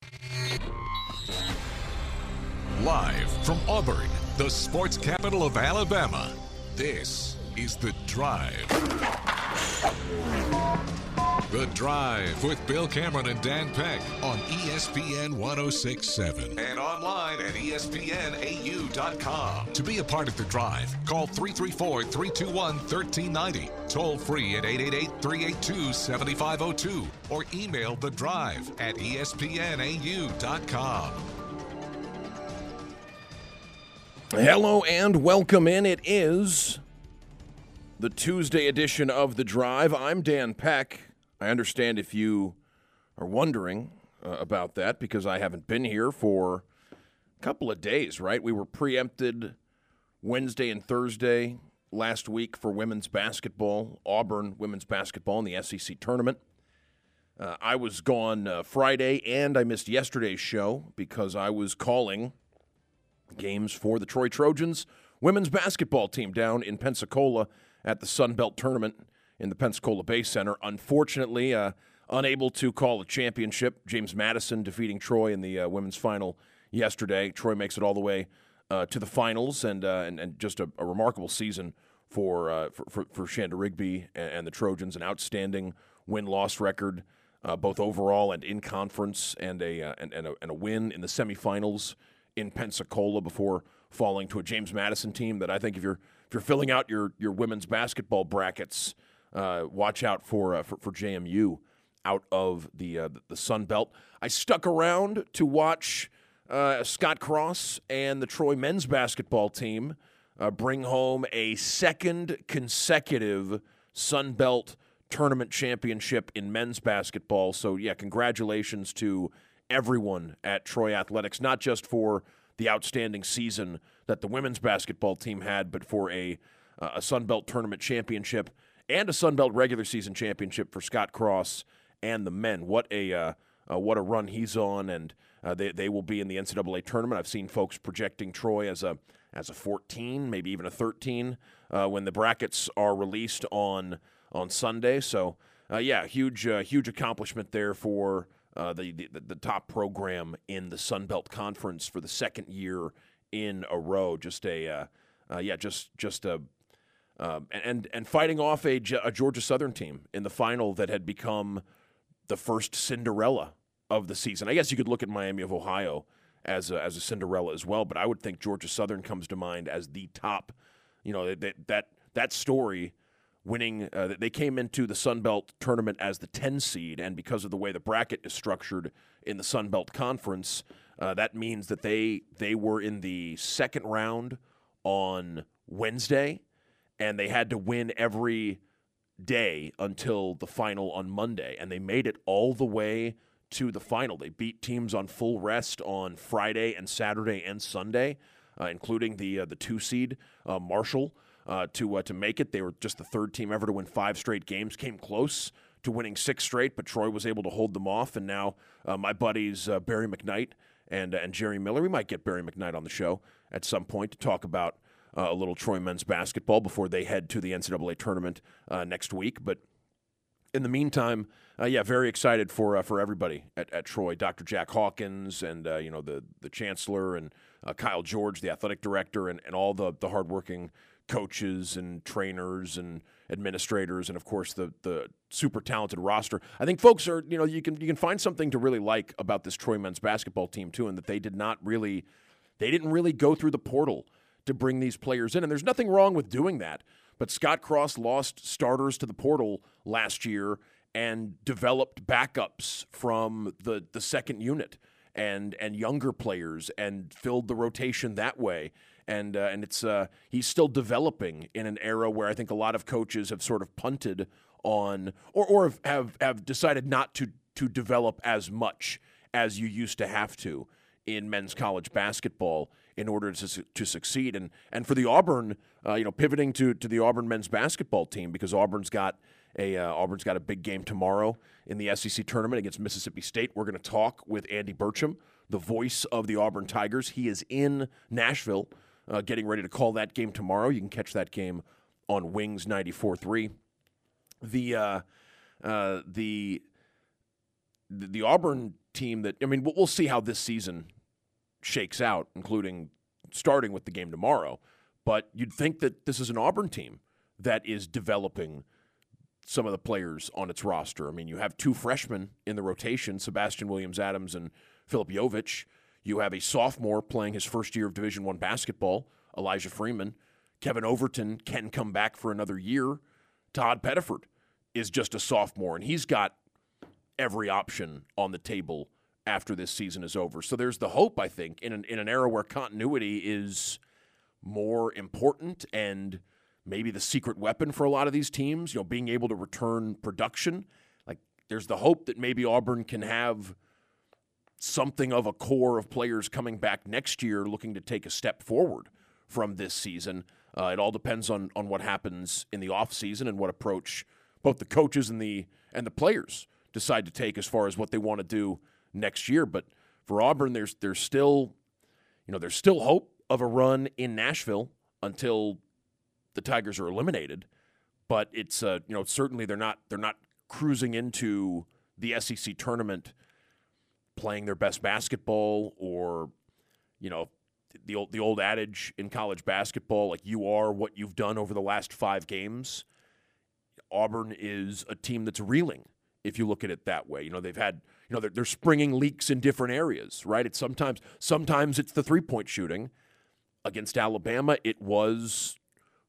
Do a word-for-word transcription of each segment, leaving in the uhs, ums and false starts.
Live from Auburn, the sports capital of Alabama, this is The Drive. The Drive with Bill Cameron and Dan Peck on E S P N one oh six point seven and online at E S P N A U dot com. To be a part of The Drive, call three three four, three two one, one three nine zero, toll free at eight eight eight, three eight two, seven five zero two, or email The Drive at E S P N A U dot com. Hello and welcome in. It is the Tuesday edition of The Drive. I'm Dan Peck. I understand if you are wondering uh, about that because I haven't been here for a couple of days, right? We were preempted Wednesday and Thursday last week for women's basketball, Auburn women's basketball in the S E C tournament. Uh, I was gone uh, Friday and I missed yesterday's show because I was calling games for the Troy Trojans women's basketball team down in Pensacola at the Sun Belt tournament in the Pensacola Bay Center. Unfortunately, uh, unable to call a championship. James Madison defeating Troy in the uh, women's final yesterday. Troy makes it all the way uh, to the finals, and uh, and, and just a, a remarkable season for, uh, for for for Shanda Rigby and, and the Trojans. An outstanding win-loss record, uh, both overall and in conference, and a uh, and, and a and a win in the semifinals in Pensacola before falling to a James Madison team that I think if you're if you're filling out your your women's basketball brackets, uh, watch out for, uh, for for J M U out of the uh, the Sun Belt. I stuck around to watch uh, Scott Cross and the Troy men's basketball team uh, bring home a second consecutive Sun Belt tournament championship in men's basketball. So yeah, congratulations to everyone at Troy Athletics, not just for the outstanding season that the women's basketball team had, but for a uh, a Sun Belt tournament championship and a Sun Belt regular season championship for Scott Cross and the men. What a uh, uh, what a run he's on, and uh, they they will be in the N C double A tournament. I've seen folks projecting Troy as a as a fourteen, maybe even a thirteen uh, when the brackets are released on on Sunday. So uh, yeah, huge uh, huge accomplishment there for Uh, the, the the top program in the Sun Belt Conference for the second year in a row. Just a uh, uh, yeah, just just a uh, and and fighting off a, a Georgia Southern team in the final that had become the first Cinderella of the season. I guess you could look at Miami of Ohio as a, as a Cinderella as well, but I would think Georgia Southern comes to mind as the top. You know that that that story. Winning, uh, they came into the Sun Belt tournament as the ten seed, and because of the way the bracket is structured in the Sun Belt Conference, uh, that means that they they were in the second round on Wednesday, and they had to win every day until the final on Monday, and they made it all the way to the final. They beat teams on full rest on Friday and Saturday and Sunday, uh, including the uh, the two seed uh, Marshall. Uh, to uh, to make it. They were just the third team ever to win five straight games. Came close to winning six straight, but Troy was able to hold them off. And now uh, my buddies uh, Barry McKnight and uh, and Jerry Miller. We might get Barry McKnight on the show at some point to talk about uh, a little Troy men's basketball before they head to the N C double A tournament uh, next week. But in the meantime, uh, yeah, very excited for uh, for everybody at, at Troy. Doctor Jack Hawkins and uh, you know the the chancellor and uh, Kyle George, the athletic director, and, and all the the hardworking coaches and trainers and administrators, and of course the the super talented roster. I think folks are, you know, you can you can find something to really like about this Troy men's basketball team too, and that they did not really, they didn't really go through the portal to bring these players in, and there's nothing wrong with doing that. But Scott Cross lost starters to the portal last year and developed backups from the the second unit and and younger players and filled the rotation that way. And uh, and it's uh, he's still developing in an era where I think a lot of coaches have sort of punted on or or have have decided not to to develop as much as you used to have to in men's college basketball in order to to succeed. And and for the Auburn, uh, you know, pivoting to to the Auburn men's basketball team because Auburn's got a uh, Auburn's got a big game tomorrow in the S E C tournament against Mississippi State. We're going to talk with Andy Burcham, the voice of the Auburn Tigers. He is in Nashville. Uh, getting ready to call that game tomorrow. You can catch that game on Wings ninety-four point three. The uh, uh, the the, the Auburn team that, I mean, we'll, we'll see how this season shakes out, including starting with the game tomorrow. But you'd think that this is an Auburn team that is developing some of the players on its roster. I mean, you have two freshmen in the rotation, Sebastian Williams-Adams and Filip Jovic. You have a sophomore playing his first year of Division One basketball, Elijah Freeman. Kevin Overton can come back for another year. Todd Pettiford is just a sophomore, and he's got every option on the table after this season is over. So there's the hope, I think, in an, in an era where continuity is more important and maybe the secret weapon for a lot of these teams, you know, being able to return production. Like, there's the hope that maybe Auburn can have something of a core of players coming back next year looking to take a step forward from this season. Uh, it all depends on on what happens in the offseason and what approach both the coaches and the and the players decide to take as far as what they want to do next year. But for Auburn, there's there's still, you know, there's still hope of a run in Nashville until the Tigers are eliminated. But it's uh, you know, certainly they're not they're not cruising into the S E C tournament playing their best basketball, or, you know, the old the old adage in college basketball, like, you are what you've done over the last five games. Auburn is a team that's reeling, if you look at it that way. You know, they've had, you know, they're, they're springing leaks in different areas, right? It's sometimes sometimes it's the three-point shooting. Against Alabama, it was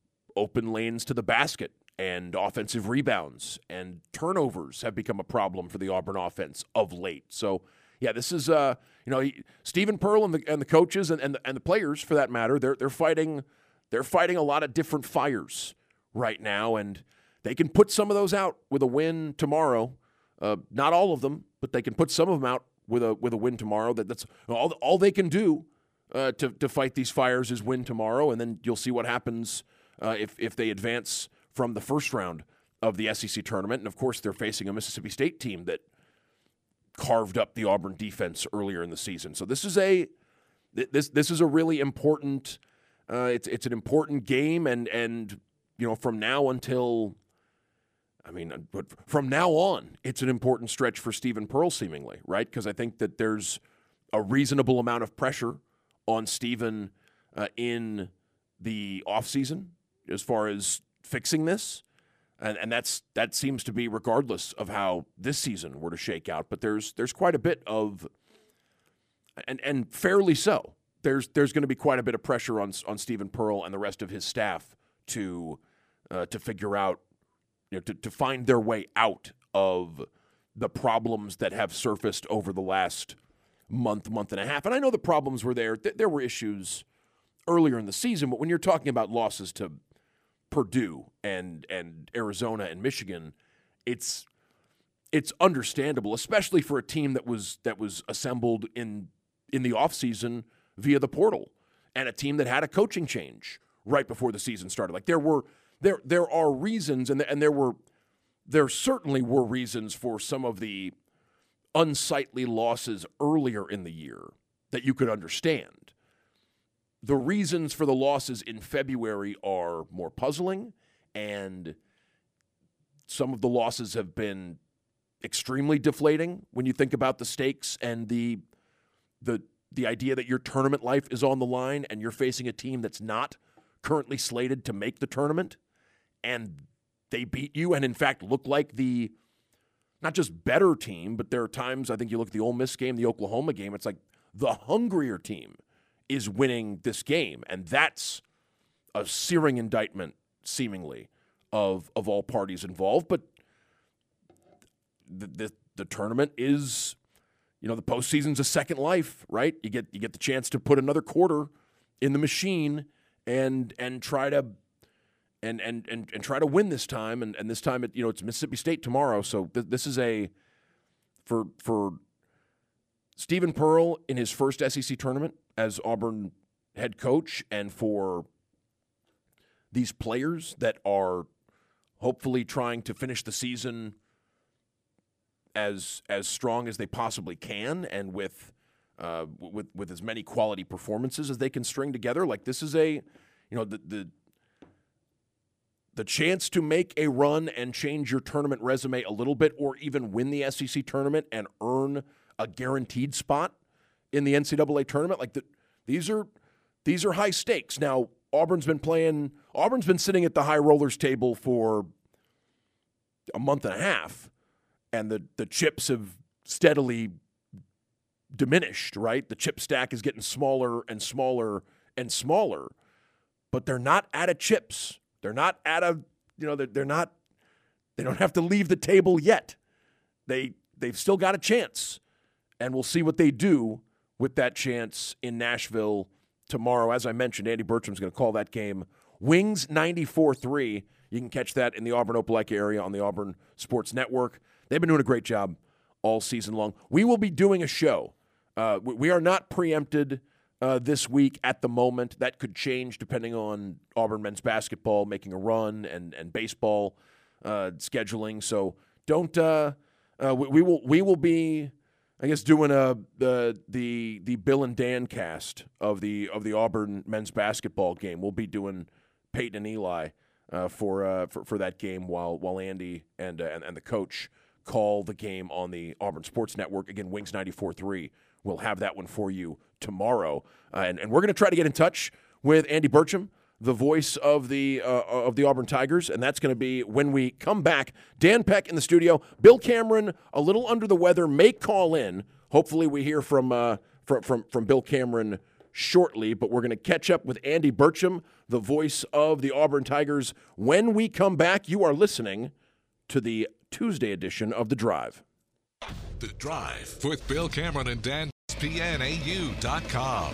open lanes to the basket and offensive rebounds, and turnovers have become a problem for the Auburn offense of late. So, yeah, this is, uh, you know, he, Stephen Pearl and the and the coaches and and the, and the players, for that matter, they're they're fighting they're fighting a lot of different fires right now, and they can put some of those out with a win tomorrow. Uh, not all of them, but they can put some of them out with a with a win tomorrow. That that's all all they can do uh, to to fight these fires is win tomorrow, and then you'll see what happens uh, if if they advance from the first round of the S E C tournament. And of course, they're facing a Mississippi State team that carved up the Auburn defense earlier in the season. So this is a this this is a really important uh, it's it's an important game, and and you know, from now until I mean, but from now on, it's an important stretch for Stephen Pearl, seemingly, right? Because I think that there's a reasonable amount of pressure on Stephen uh, in the offseason as far as fixing this. And and that's that seems to be regardless of how this season were to shake out. But there's there's quite a bit of, and and fairly so, there's there's going to be quite a bit of pressure on on Stephen Pearl and the rest of his staff to uh, to figure out, you know, to, to find their way out of the problems that have surfaced over the last month, month and a half. And I know the problems were there. There were issues earlier in the season, but when you're talking about losses to Purdue and and Arizona and Michigan, it's it's understandable, especially for a team that was that was assembled in in the offseason via the portal, and a team that had a coaching change right before the season started. Like, there were there there are reasons, and and there were there certainly were reasons for some of the unsightly losses earlier in the year that you could understand. The reasons for the losses in February are more puzzling, and some of the losses have been extremely deflating when you think about the stakes and the the the idea that your tournament life is on the line and you're facing a team that's not currently slated to make the tournament, and they beat you and in fact look like the not just better team, but there are times, I think you look at the Ole Miss game, the Oklahoma game, it's like the hungrier team is winning this game, and that's a searing indictment, seemingly, of of all parties involved. But the the, the tournament is, you know, the postseason's a second life, right? You get you get the chance to put another quarter in the machine and and try to and and and, and try to win this time. And, and this time, it, you know, it's Mississippi State tomorrow, so th- this is a for for Stephen Pearl in his first S E C tournament as Auburn head coach, and for these players that are hopefully trying to finish the season as as strong as they possibly can, and with uh, with with as many quality performances as they can string together. Like, this is a, you know, the the the chance to make a run and change your tournament resume a little bit, or even win the S E C tournament and earn a guaranteed spot in the N C double A tournament. Like the, these are these are high stakes. Now, Auburn's been playing. Auburn's been sitting at the high rollers table for a month and a half, and the the chips have steadily diminished. Right, the chip stack is getting smaller and smaller and smaller, but they're not out of chips. They're not out of you know they're, they're not. They don't have to leave the table yet. They they've still got a chance, and we'll see what they do with that chance in Nashville tomorrow. As I mentioned, Andy Bertram's going to call that game. Wings ninety-four three. You can catch that in the Auburn-Opelika area on the Auburn Sports Network. They've been doing a great job all season long. We will be doing a show. Uh, we are not preempted uh, this week at the moment. That could change depending on Auburn men's basketball making a run and, and baseball uh, scheduling. So don't uh, uh, we, we will we will be, I guess, doing a the the the Bill and Dan cast of the of the Auburn men's basketball game. We'll be doing Peyton and Eli uh, for uh, for for that game while while Andy and, uh, and and the coach call the game on the Auburn Sports Network. Again, Wings ninety-four three. We'll have that one for you tomorrow, uh, and and we're going to try to get in touch with Andy Bertram, the voice of the uh, of the Auburn Tigers, and that's going to be when we come back. Dan Peck in the studio. Bill Cameron, a little under the weather, may call in. Hopefully, we hear from uh, from, from from Bill Cameron shortly. But we're going to catch up with Andy Bertram, the voice of the Auburn Tigers, when we come back. You are listening to the Tuesday edition of The Drive. The Drive with Bill Cameron and Dan, E S P N A U dot com.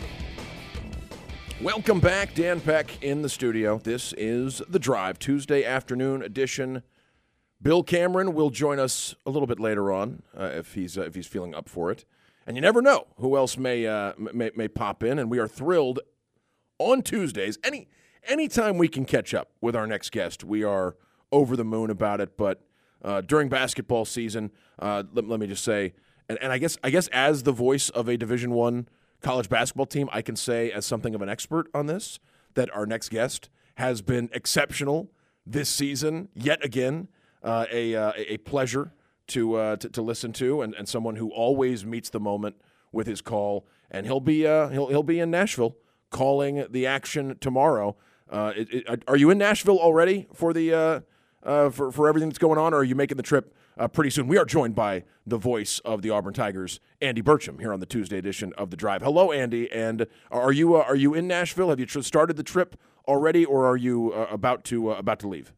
Welcome back, Dan Peck in the studio. This is The Drive, Tuesday afternoon edition. Bill Cameron will join us a little bit later on uh, if he's uh, if he's feeling up for it. And you never know who else may uh, may, may pop in. And we are thrilled on Tuesdays. Any anytime we can catch up with our next guest, we are over the moon about it. But uh, during basketball season, uh, let, let me just say, and, and I guess I guess as the voice of a Division One college basketball team, I can say as something of an expert on this, that our next guest has been exceptional this season, yet again, uh, a, uh, a pleasure to, uh, to to listen to, and, and someone who always meets the moment with his call. And he'll be uh, he'll he'll be in Nashville calling the action tomorrow. Uh, it, it, are you in Nashville already for the uh, uh, for for everything that's going on, or are you making the trip Uh, pretty soon? We are joined by the voice of the Auburn Tigers, Andy Bertram, here on the Tuesday edition of The Drive. Hello, Andy. And are you uh, are you in Nashville? Have you tr- started the trip already, or are you uh, about to uh, about to leave?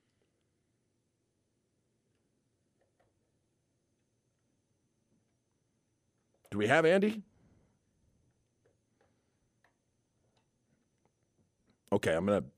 Do we have Andy? Okay, I'm gonna.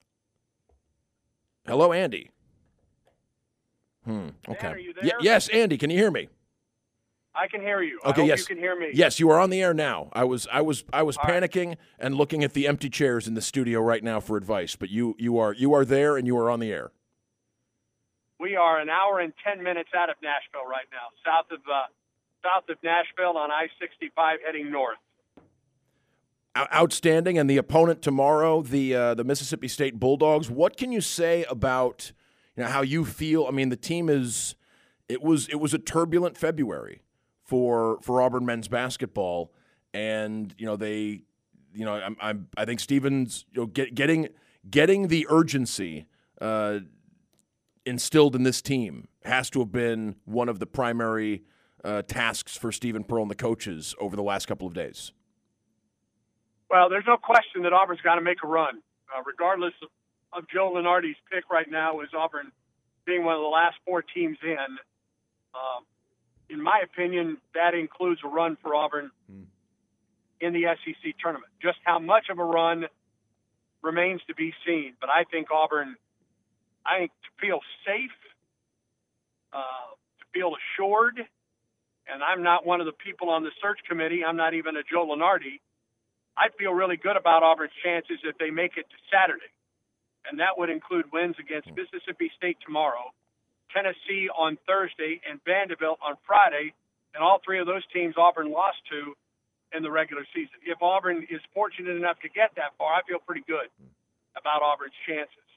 Hello, Andy. Hmm. Okay. Dan, are you there? Y- yes, Andy. Can you hear me? I can hear you. Okay. I hope yes. you can hear me. Yes, you are on the air now. I was, I was, I was All panicking right. and looking at the empty chairs in the studio right now for advice. But you, you are, you are there, and you are on the air. We are an hour and ten minutes out of Nashville right now, south of uh, south of Nashville on I sixty-five, heading north. Outstanding. And the opponent tomorrow, the uh, the Mississippi State Bulldogs. What can you say about, you know, how you feel? I mean, the team is. It was it was a turbulent February for for Auburn men's basketball, and you know they, you know, I'm, I'm I think Stevens, you know, get, getting getting the urgency uh, instilled in this team has to have been one of the primary uh, tasks for Stephen Pearl and the coaches over the last couple of days. Well, there's no question that Auburn's got to make a run, uh, regardless of, of Joe Lunardi's pick right now. Is Auburn being one of the last four teams in? Um, in my opinion, that includes a run for Auburn mm. in the S E C tournament. Just how much of a run remains to be seen. But I think Auburn, I think to feel safe, uh, to feel assured, and I'm not one of the people on the search committee. I'm not even a Joe Lunardi. I feel really good about Auburn's chances if they make it to Saturday. And that would include wins against mm. Mississippi State tomorrow, Tennessee on Thursday, and Vanderbilt on Friday, and all three of those teams Auburn lost to in the regular season. If Auburn is fortunate enough to get that far, I feel pretty good about Auburn's chances.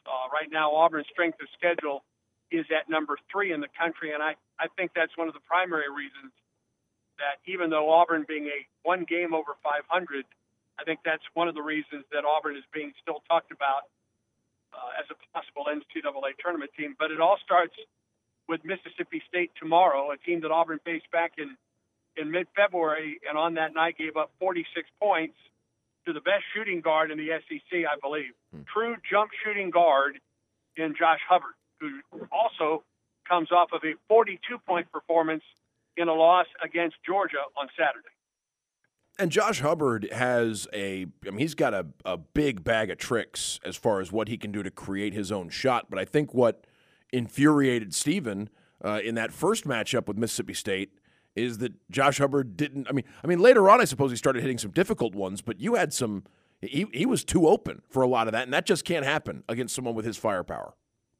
Uh, right now, Auburn's strength of schedule is at number three in the country, and I, I think that's one of the primary reasons that even though Auburn being a one game over five hundred, I think that's one of the reasons that Auburn is being still talked about uh, as a possible N C double A tournament team. But it all starts with Mississippi State tomorrow, a team that Auburn faced back in, in mid-February, and on that night gave up forty-six points to the best shooting guard in the S E C, I believe. Hmm. True jump shooting guard in Josh Hubbard, who also comes off of a forty-two point performance in a loss against Georgia on Saturday. And Josh Hubbard has a, I mean, he's got a, a big bag of tricks as far as what he can do to create his own shot. But I think what infuriated Stephen uh, in that first matchup with Mississippi State is that Josh Hubbard didn't, I mean, I mean, later on, I suppose he started hitting some difficult ones, but you had some, he, he was too open for a lot of that, and that just can't happen against someone with his firepower.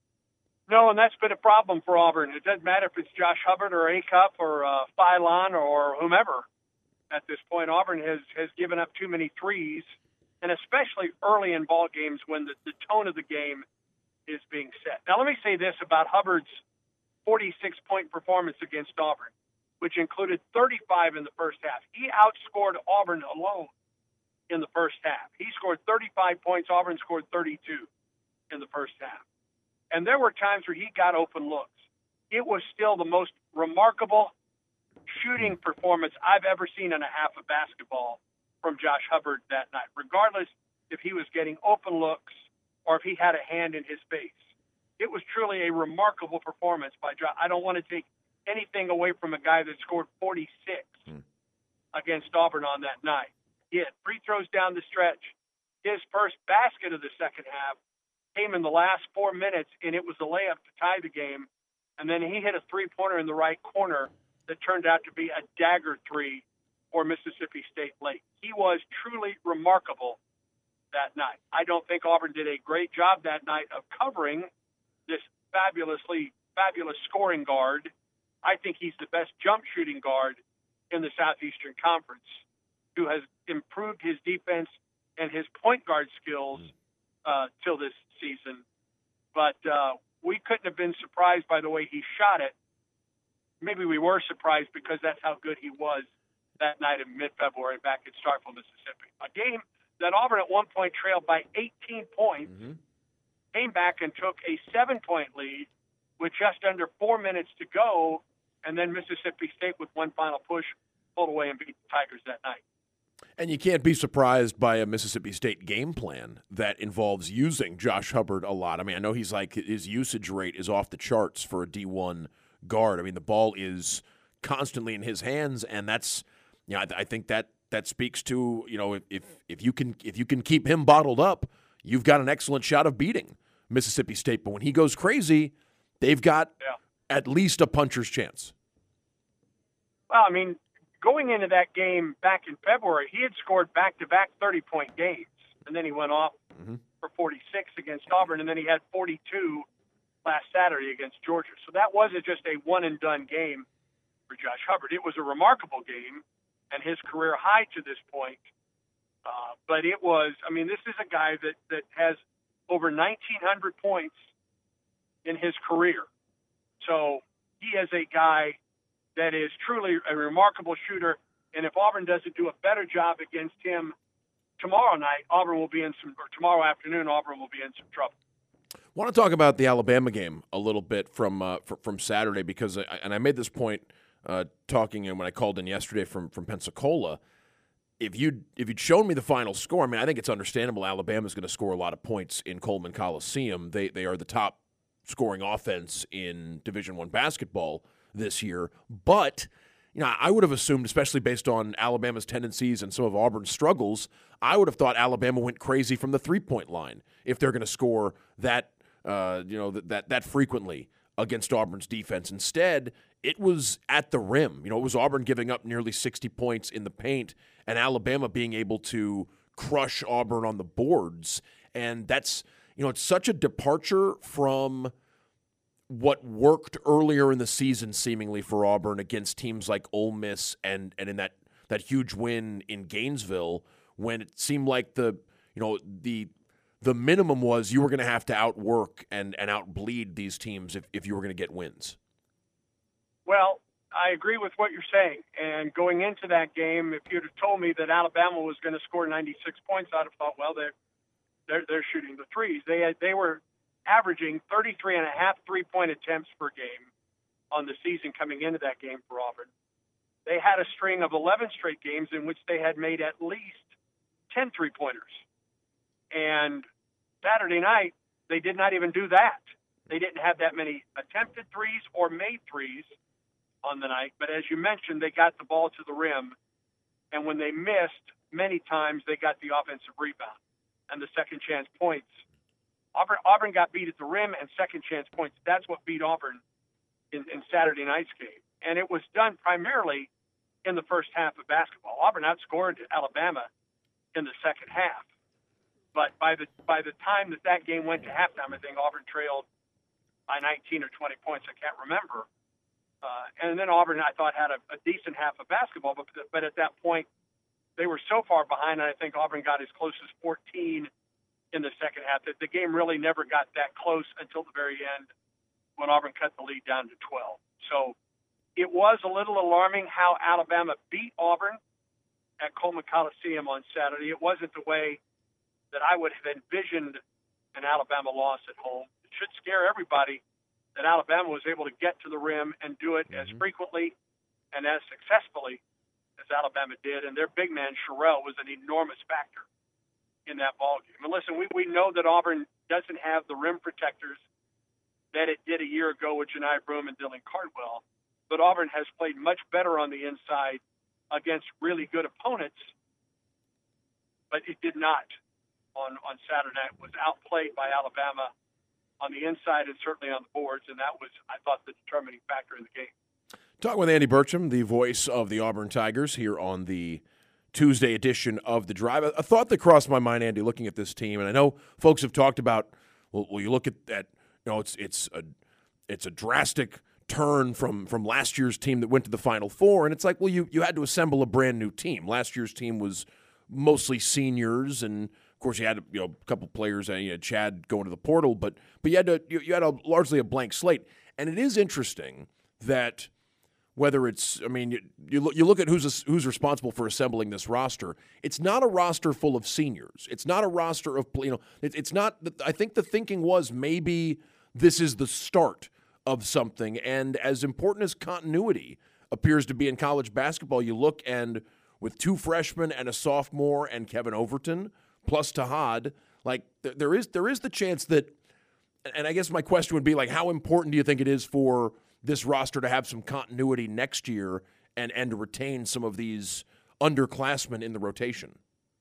No, and that's been a problem for Auburn. It doesn't matter if it's Josh Hubbard or A-Cup or uh, Phylon or whomever. At this point, Auburn has, has given up too many threes, and especially early in ball games when the, the tone of the game is being set. Now, let me say this about Hubbard's forty-six point performance against Auburn, which included thirty-five in the first half. He outscored Auburn alone in the first half. He scored thirty-five points. Auburn scored thirty-two in the first half. And there were times where he got open looks. It was still the most remarkable shooting performance I've ever seen in a half of basketball from Josh Hubbard that night, regardless if he was getting open looks or if he had a hand in his face. It was truly a remarkable performance by Josh. I don't want to take anything away from a guy that scored forty-six hmm. against Auburn on that night. He had free throws down the stretch. His first basket of the second half came in the last four minutes, and it was a layup to tie the game. And then he hit a three-pointer in the right corner that turned out to be a dagger three for Mississippi State late. He was truly remarkable that night. I don't think Auburn did a great job that night of covering this fabulously, fabulous scoring guard. I think he's the best jump shooting guard in the Southeastern Conference, who has improved his defense and his point guard skills uh, till this season. But uh, we couldn't have been surprised by the way he shot it. Maybe we were surprised because that's how good he was that night in mid-February back in Starkville, Mississippi. A game that Auburn at one point trailed by eighteen points, mm-hmm. came back and took a seven-point lead with just under four minutes to go, and then Mississippi State with one final push pulled away and beat the Tigers that night. And you can't be surprised by a Mississippi State game plan that involves using Josh Hubbard a lot. I mean, I know he's like, his usage rate is off the charts for a D one guard. I mean, the ball is constantly in his hands, and that's, you know, I, I think that that speaks to, you know, if if you can if you can keep him bottled up, you've got an excellent shot of beating Mississippi State. But when he goes crazy, they've got yeah. at least a puncher's chance. Well, I mean, going into that game back in February, he had scored back-to-back thirty-point games, and then he went off mm-hmm. for forty-six against Auburn, and then he had forty-two last Saturday against Georgia. So that wasn't just a one-and-done game for Josh Hubbard. It was a remarkable game and his career high to this point. Uh, but it was, I mean, this is a guy that, that has over nineteen hundred points in his career. So he is a guy that is truly a remarkable shooter, and if Auburn doesn't do a better job against him tomorrow night, Auburn will be in some, or tomorrow afternoon, Auburn will be in some trouble. I want to talk about the Alabama game a little bit from uh, fr- from Saturday because, I, and I made this point uh, talking when I called in yesterday from from Pensacola. If you'd, if you'd shown me the final score, I mean, I think it's understandable Alabama's going to score a lot of points in Coleman Coliseum. They they are the top scoring offense in Division I basketball this year. But, you know, I would have assumed, especially based on Alabama's tendencies and some of Auburn's struggles, I would have thought Alabama went crazy from the three-point line if they're going to score that, uh, you know, that, that that frequently against Auburn's defense. Instead, it was at the rim. You know, it was Auburn giving up nearly sixty points in the paint and Alabama being able to crush Auburn on the boards. And that's, you know, it's such a departure from what worked earlier in the season seemingly for Auburn against teams like Ole Miss and and in that, that huge win in Gainesville when it seemed like the, you know, the the minimum was you were going to have to outwork and, and outbleed these teams if, if you were going to get wins. Well, I agree with what you're saying. And going into that game, if you'd have told me that Alabama was going to score ninety-six points, I'd have thought, well, they're they're, they're shooting the threes. They had, they were averaging thirty-three and a half three-point attempts per game on the season coming into that game for Auburn. They had a string of eleven straight games in which they had made at least ten three-pointers. And Saturday night, they did not even do that. They didn't have that many attempted threes or made threes on the night. But as you mentioned, they got the ball to the rim. And when they missed, many times they got the offensive rebound and the second chance points. Auburn, Auburn got beat at the rim and second chance points. That's what beat Auburn in, in Saturday night's game. And it was done primarily in the first half of basketball. Auburn outscored Alabama in the second half. But by the by the time that that game went to halftime, I think Auburn trailed by nineteen or twenty points. I can't remember. Uh, and then Auburn, I thought, had a, a decent half of basketball. But, but at that point, they were so far behind, and I think Auburn got as close as fourteen in the second half that the game really never got that close until the very end when Auburn cut the lead down to twelve. So it was a little alarming how Alabama beat Auburn at Coleman Coliseum on Saturday. It wasn't the way that I would have envisioned an Alabama loss at home. It should scare everybody that Alabama was able to get to the rim and do it mm-hmm. as frequently and as successfully as Alabama did. And their big man, Sherrell, was an enormous factor in that ballgame. And listen, we, we know that Auburn doesn't have the rim protectors that it did a year ago with Janai Broome and Dylan Cardwell, but Auburn has played much better on the inside against really good opponents, but it did not on, on Saturday night. Was outplayed by Alabama on the inside and certainly on the boards, and that was, I thought, the determining factor in the game. Talking with Andy Burcham, the voice of the Auburn Tigers, here on the Tuesday edition of The Drive. A thought that crossed my mind, Andy, looking at this team, and I know folks have talked about, well, well you look at that, you know, it's it's a it's a drastic turn from from last year's team that went to the Final Four, and it's like, well, you you had to assemble a brand new team. Last year's team was mostly seniors, and of course you had you know a couple players, uh, you had Chad going to the portal, but but you had to you, you had a largely a blank slate, and it is interesting that. Whether it's, I mean, you you look, you look at who's who's responsible for assembling this roster. It's not a roster full of seniors. It's not a roster of, you know, it, it's not. I think the thinking was maybe this is the start of something. And as important as continuity appears to be in college basketball, you look and with two freshmen and a sophomore and Kevin Overton plus Tahad, like there, there is there is the chance that. And I guess my question would be like, how important do you think it is for this roster to have some continuity next year and, and to retain some of these underclassmen in the rotation?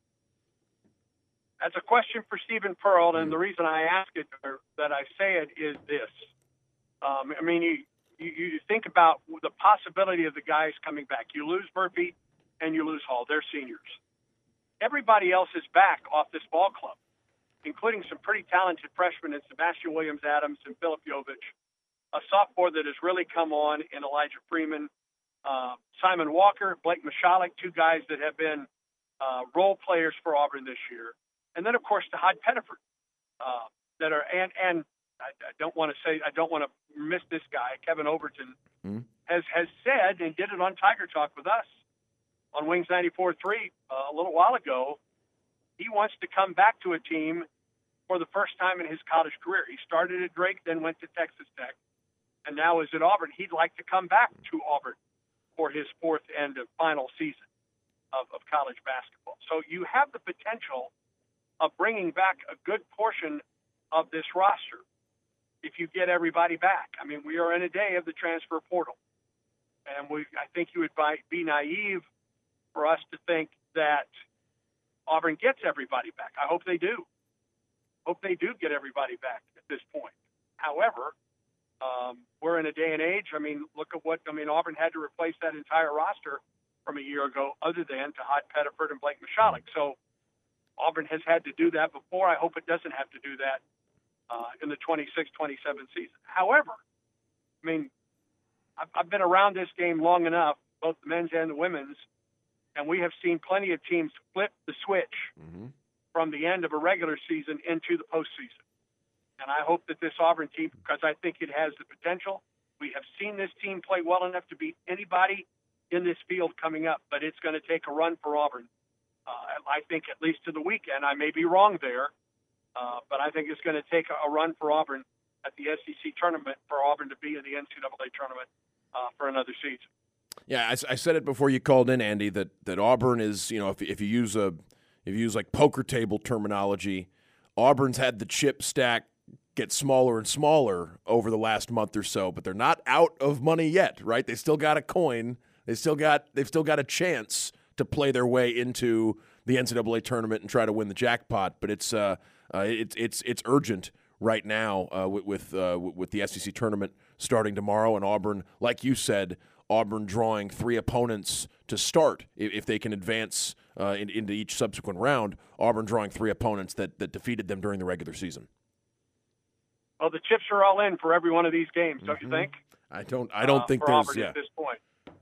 That's a question for Stephen Pearl, and the reason I ask it, or that I say it, is this. Um, I mean, you, you, you think about the possibility of the guys coming back. You lose Murphy and you lose Hall. They're seniors. Everybody else is back off this ball club, including some pretty talented freshmen in Sebastian Williams-Adams and Philip Jovich, a sophomore that has really come on in Elijah Freeman, uh, Simon Walker, Blake Michalek, two guys that have been uh, role players for Auburn this year. And then, of course, Tahad Pettiford, uh, that are, and, and I, I don't want to say, I don't want to miss this guy, Kevin Overton, mm-hmm. has, has said, and did it on Tiger Talk with us on Wings ninety-four point three uh, a little while ago, he wants to come back to a team for the first time in his college career. He started at Drake, then went to Texas Tech, and now is at Auburn. He'd like to come back to Auburn for his fourth and final season of, of college basketball. So you have the potential of bringing back a good portion of this roster if you get everybody back. I mean, we are in a day of the transfer portal, and we I think you would be naive for us to think that Auburn gets everybody back. I hope they do. Hope they do get everybody back at this point. However, um, we're in a day and age. I mean, look at what, I mean, Auburn had to replace that entire roster from a year ago other than Tahad Pettiford and Blake Michalek. So Auburn has had to do that before. I hope it doesn't have to do that uh, in the twenty-six twenty-seven season. However, I mean, I've, I've been around this game long enough, both the men's and the women's, and we have seen plenty of teams flip the switch mm-hmm. from the end of a regular season into the postseason. And I hope that this Auburn team, because I think it has the potential, we have seen this team play well enough to beat anybody in this field coming up, but it's going to take a run for Auburn. Uh, I think at least to the weekend. I may be wrong there, uh, but I think it's going to take a run for Auburn at the S E C tournament for Auburn to be in the N C double A tournament uh, for another season. Yeah, I, I said it before you called in, Andy, that, that Auburn is, you know, if, if you use a if you use like poker table terminology, Auburn's had the chip stack get smaller and smaller over the last month or so, but they're not out of money yet, right? They still got a coin. They still got they've still got a chance to play their way into the N C double A tournament and try to win the jackpot. But it's uh, uh it's it's it's urgent right now uh, with with, uh, with the S E C tournament starting tomorrow, and Auburn, like you said, Auburn drawing three opponents to start if, if they can advance uh, in, into each subsequent round. Auburn drawing three opponents that that defeated them during the regular season. Well, the chips are all in for every one of these games, don't mm-hmm. you think? I don't. I don't uh, think for there's. Auburn yeah. At this point,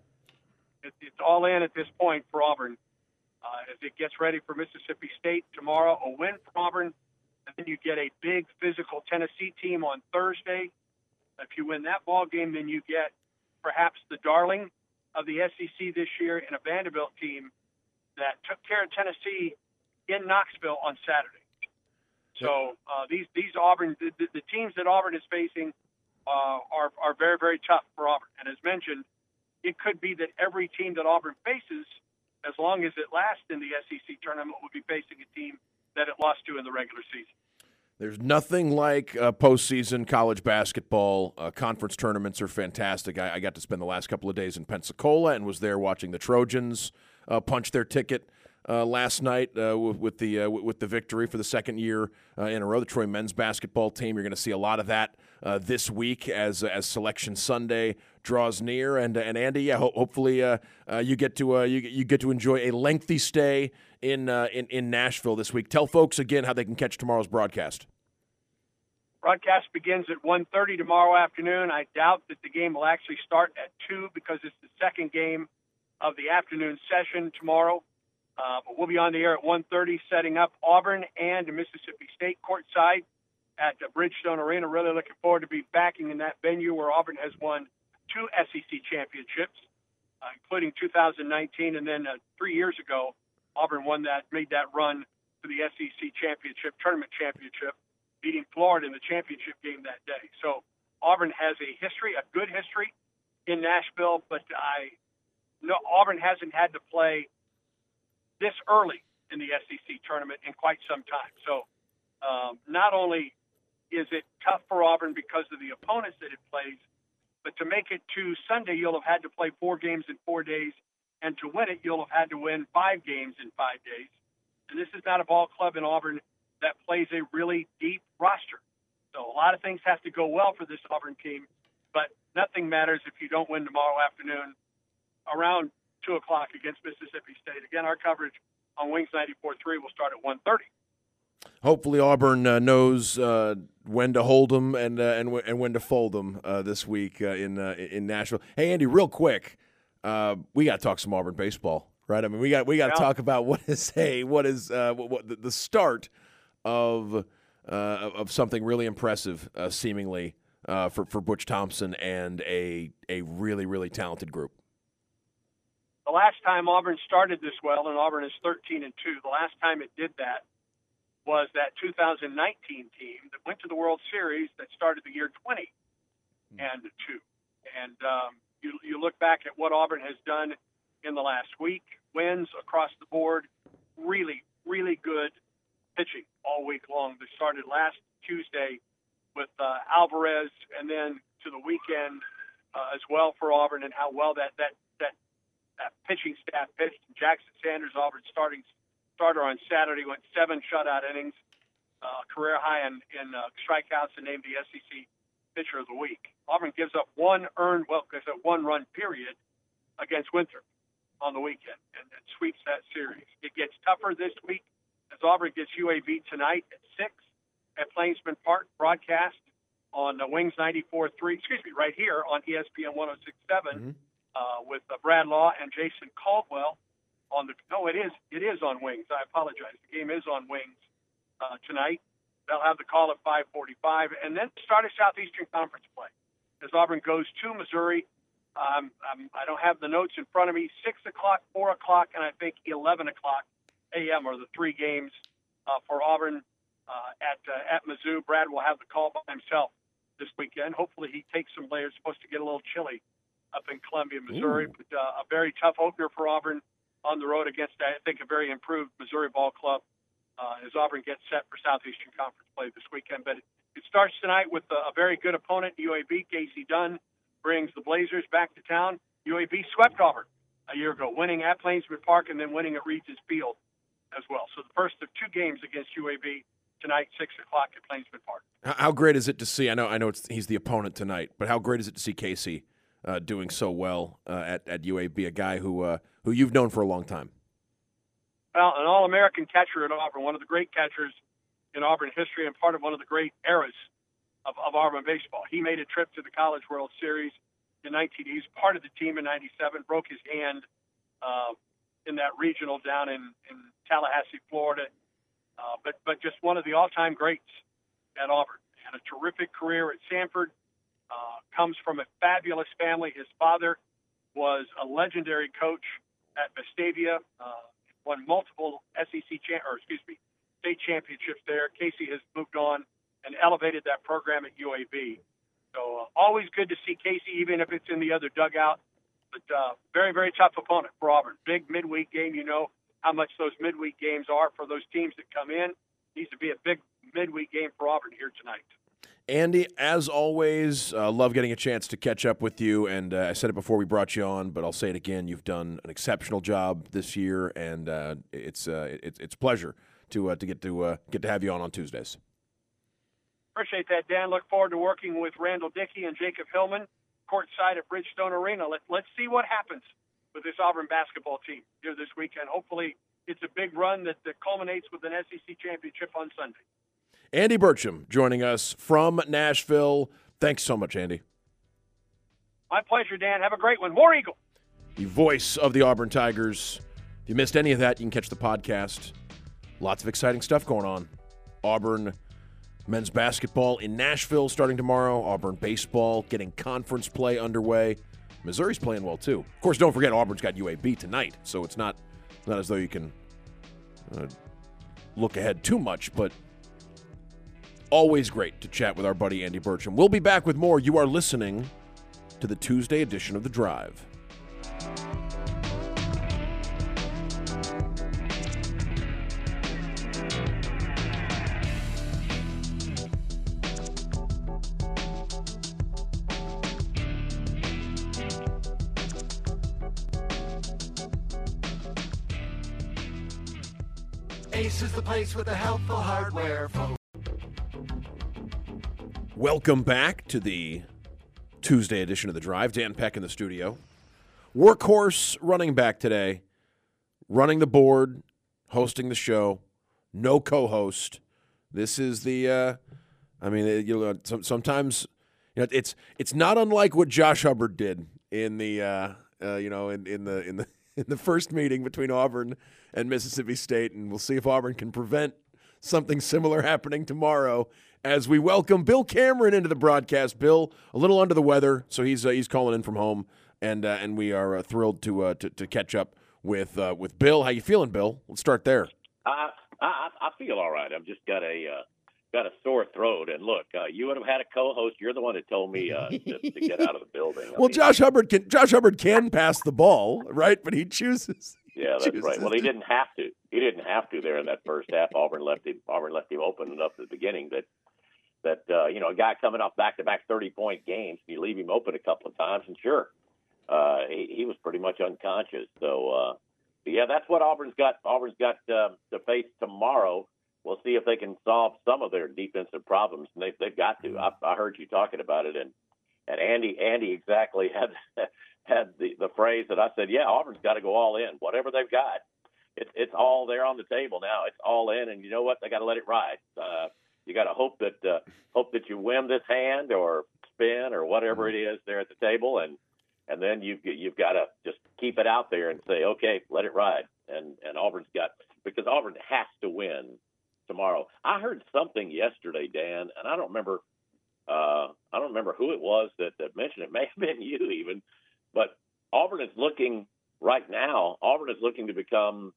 it, it's all in at this point for Auburn uh, as it gets ready for Mississippi State tomorrow. A win for Auburn, and then you get a big physical Tennessee team on Thursday. If you win that ball game, then you get perhaps the darling of the S E C this year in a Vanderbilt team that took care of Tennessee in Knoxville on Saturday. So uh, these these Auburn the, the, the teams that Auburn is facing uh, are are very very tough for Auburn. And as mentioned, it could be that every team that Auburn faces, as long as it lasts in the S E C tournament, will be facing a team that it lost to in the regular season. There's nothing like uh, postseason college basketball. Uh, conference tournaments are fantastic. I, I got to spend the last couple of days in Pensacola and was there watching the Trojans uh, punch their ticket uh, last night uh, with, with the uh, with the victory for the second year uh, in a row. The Troy men's basketball team. You're going to see a lot of that uh, this week as as Selection Sunday draws near. And and Andy, yeah, ho- hopefully uh, uh, you get to uh, you you get to enjoy a lengthy stay in uh, in in Nashville this week. Tell folks again how they can catch tomorrow's broadcast. Broadcast begins at one thirty tomorrow afternoon. I doubt that the game will actually start at two because it's the second game of the afternoon session tomorrow. Uh, but we'll be on the air at one thirty, setting up Auburn and Mississippi State courtside at uh, Bridgestone Arena. Really looking forward to be backing in that venue where Auburn has won two S E C championships, uh, including two thousand nineteen, and then uh, three years ago, Auburn won that, made that run to the S E C championship, tournament championship, beating Florida in the championship game that day. So Auburn has a history, a good history in Nashville, but I know Auburn hasn't had to play this early in the S E C tournament in quite some time. So um, not only is it tough for Auburn because of the opponents that it plays, but to make it to Sunday, you'll have had to play four games in four days, and to win it, you'll have had to win five games in five days. And this is not a ball club in Auburn that plays a really deep roster. So a lot of things have to go well for this Auburn team, but nothing matters if you don't win tomorrow afternoon around two o'clock against Mississippi State. Again, our coverage on Wings ninety-four point three will start at one thirty. Hopefully Auburn uh, knows uh, when to hold them and uh, and, w- and when to fold them uh, this week uh, in uh, in Nashville. Hey, Andy, real quick, uh, we got to talk some Auburn baseball, right? I mean, we got we got to yeah. talk about what is hey, what is uh, what, what the, the start of uh, of something really impressive, uh, seemingly uh, for for Butch Thompson and a a really really talented group. The last time Auburn started this well, and Auburn is thirteen and two. The last time it did that was that two thousand nineteen team that went to the World Series that started the year twenty and two. And um, you you look back at what Auburn has done in the last week, wins across the board, really really good pitching all week long. They started last Tuesday with uh, Alvarez, and then to the weekend uh, as well for Auburn, and how well that that that, that pitching staff pitched. Jackson Sanders, Auburn's starting starter on Saturday, went seven shutout innings, uh, career high in, in uh, strikeouts, and named the S E C Pitcher of the Week. Auburn gives up one earned, well, gives up one run period against Winthrop on the weekend, and, and sweeps that series. It gets tougher this week as Auburn gets U A B tonight at six at Plainsman Park, broadcast on uh, Wings ninety-four point three, excuse me, right here on E S P N one oh six point seven mm-hmm. uh, with uh, Brad Law and Jason Caldwell. on the – no, it is it is on Wings. I apologize. The game is on Wings uh, tonight. They'll have the call at five forty-five. And then start of Southeastern Conference play as Auburn goes to Missouri. Um, um, I don't have the notes in front of me. six o'clock, four o'clock, and I think eleven o'clock a m are the three games uh, for Auburn uh, at uh, at Mizzou. Brad will have the call by himself this weekend. Hopefully he takes some layers. It's supposed to get a little chilly up in Columbia, Missouri. Ooh. But uh, a very tough opener for Auburn on the road against, I think, a very improved Missouri ball club uh, as Auburn gets set for Southeastern Conference play this weekend. But it, it starts tonight with a, a very good opponent, U A B. Casey Dunn brings the Blazers back to town. U A B swept Auburn a year ago, winning at Plainsman Park and then winning at Regis Field as well. So the first of two games against U A B tonight, six o'clock at Plainsman Park. How great is it to see? I know, I know, it's, he's the opponent tonight, but how great is it to see Casey uh, doing so well uh, at at U A B? A guy who uh, who you've known for a long time. Well, an All-American catcher at Auburn, one of the great catchers in Auburn history, and part of one of the great eras of, of Auburn baseball. He made a trip to the College World Series in nineteen. He was part of the team in ninety-seven. Broke his hand uh, in that regional down in, in Tallahassee, Florida. Uh, but but just one of the all-time greats at Auburn. Had a terrific career at Sanford. Uh, comes from a fabulous family. His father was a legendary coach at Vestavia. Uh, won multiple S E C cha- or excuse me state championships there. Casey has moved on and elevated that program at U A B. So uh, always good to see Casey, even if it's in the other dugout. But uh, very very tough opponent for Auburn. Big midweek game. You know how much those midweek games are for those teams that come in. Needs to be a big midweek game for Auburn here tonight. Andy, as always, uh, love getting a chance to catch up with you. And uh, I said it before we brought you on, but I'll say it again. You've done an exceptional job this year, and uh, it's uh, it's it's a pleasure to uh, to get to uh, get to have you on on Tuesdays. Appreciate that, Dan. Look forward to working with Randall Dickey and Jacob Hillman courtside at Bridgestone Arena. Let, let's see what happens with this Auburn basketball team here this weekend. Hopefully it's a big run that, that culminates with an S E C championship on Sunday. Andy Burcham joining us from Nashville. Thanks so much, Andy. My pleasure, Dan. Have a great one. War Eagle. The voice of the Auburn Tigers. If you missed any of that, you can catch the podcast. Lots of exciting stuff going on. Auburn men's basketball in Nashville starting tomorrow. Auburn baseball getting conference play underway. Missouri's playing well, too. Of course, don't forget Auburn's got U A B tonight, so it's not, not as though you can uh, look ahead too much, but always great to chat with our buddy Andy Burcham. We'll be back with more. You are listening to the Tuesday edition of The Drive. Ace is the place with the helpful hardware. Welcome back to the Tuesday edition of The Drive. Dan Peck in the studio. Workhorse running back today, running the board, hosting the show, no co-host. This is the, uh, I mean, you know, sometimes you know, it's it's not unlike what Josh Hubbard did in the, uh, uh, you know, in, in the in the in the first meeting between Auburn and Mississippi State, and we'll see if Auburn can prevent something similar happening tomorrow. As we welcome Bill Cameron into the broadcast. Bill, a little under the weather, so he's uh, he's calling in from home, and uh, and we are uh, thrilled to, uh, to to catch up with uh, with Bill. How you feeling, Bill? Let's start there. I I, I feel all right. I've just got a uh, got a sore throat, and look, uh, you would have had a co-host. You're the one that told me uh, to, to get out of the building. I well, mean, Josh Hubbard can Josh Hubbard can pass the ball, right? But he chooses. Yeah, that's chooses right. Well, he didn't have to. He didn't have to there in that first half. Auburn left him. Auburn left him open enough at the beginning that. That, uh, you know, a guy coming off back-to-back thirty-point games, you leave him open a couple of times, and sure, uh, he, he was pretty much unconscious. So, uh, yeah, that's what Auburn's got. Auburn's got uh, to face tomorrow. We'll see if they can solve some of their defensive problems, and they, they've got to. I, I heard you talking about it, and and Andy Andy exactly had had the, the phrase that I said, yeah, Auburn's got to go all in. Whatever they've got, it's it's all there on the table now. It's all in, and you know what? They got to let it ride. Uh, You got to hope that uh, hope that you win this hand or spin or whatever it is there at the table, and and then you've you've got to just keep it out there and say, okay, let it ride. and and Auburn's got because Auburn has to win tomorrow. I heard something yesterday, Dan, and I don't remember. Uh, I don't remember who it was that, that mentioned it. It may have been you even, but Auburn is looking right now. Auburn is looking to become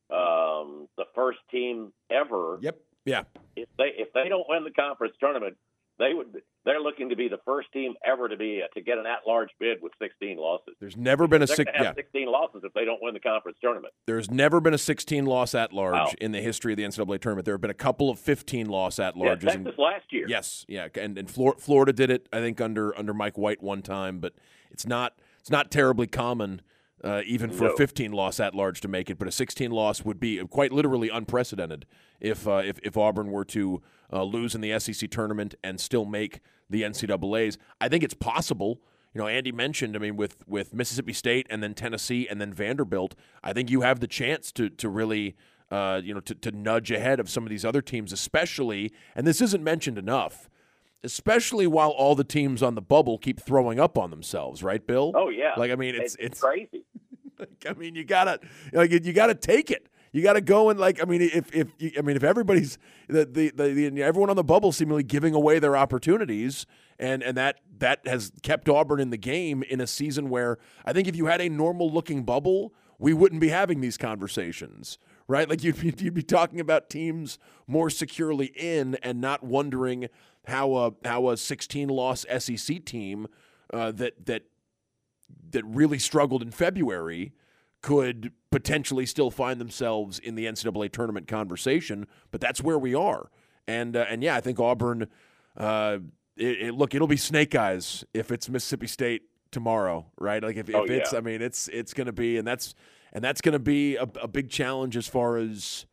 um, the first team ever. Yep. Yeah. If they if they don't win the conference tournament, they would. They're looking to be the first team ever to be to get an at-large bid with sixteen losses. There's never been a They're six, gonna have yeah. sixteen losses if they don't win the conference tournament. There's never been a sixteen loss at large Wow. in the history of the N C double A tournament. There have been a couple of fifteen loss at Yeah, larges. Texas last year. Yes, yeah, and and Flor- Florida did it, I think, under under Mike White one time, but it's not it's not terribly common, uh, even for No. a fifteen loss at large to make it. But a sixteen loss would be quite literally unprecedented if uh, if if Auburn were to uh, lose in the S E C tournament and still make the N C double A's. I think it's possible. You know, Andy mentioned, I mean, with, with Mississippi State and then Tennessee and then Vanderbilt, I think you have the chance to to really, uh, you know, to, to nudge ahead of some of these other teams, especially, and this isn't mentioned enough, especially while all the teams on the bubble keep throwing up on themselves, right, Bill? Oh yeah. Like, I mean, it's it's, it's crazy. like, I mean, you gotta like you gotta take it. You got to go and like I mean if if you, I mean if everybody's the, the the the everyone on the bubble seemingly giving away their opportunities and and that that has kept Auburn in the game in a season where I think if you had a normal looking bubble we wouldn't be having these conversations, right? Like you'd be, you'd be talking about teams more securely in and not wondering how a how a sixteen loss S E C team uh, that that that really struggled in February could potentially still find themselves in the N C double A tournament conversation, but that's where we are. And uh, and yeah, I think Auburn. Uh, it, it, look, it'll be snake eyes if it's Mississippi State tomorrow, right? Like if, if Oh, it's, yeah. I mean, it's it's going to be, and that's and that's going to be a, a big challenge as far as,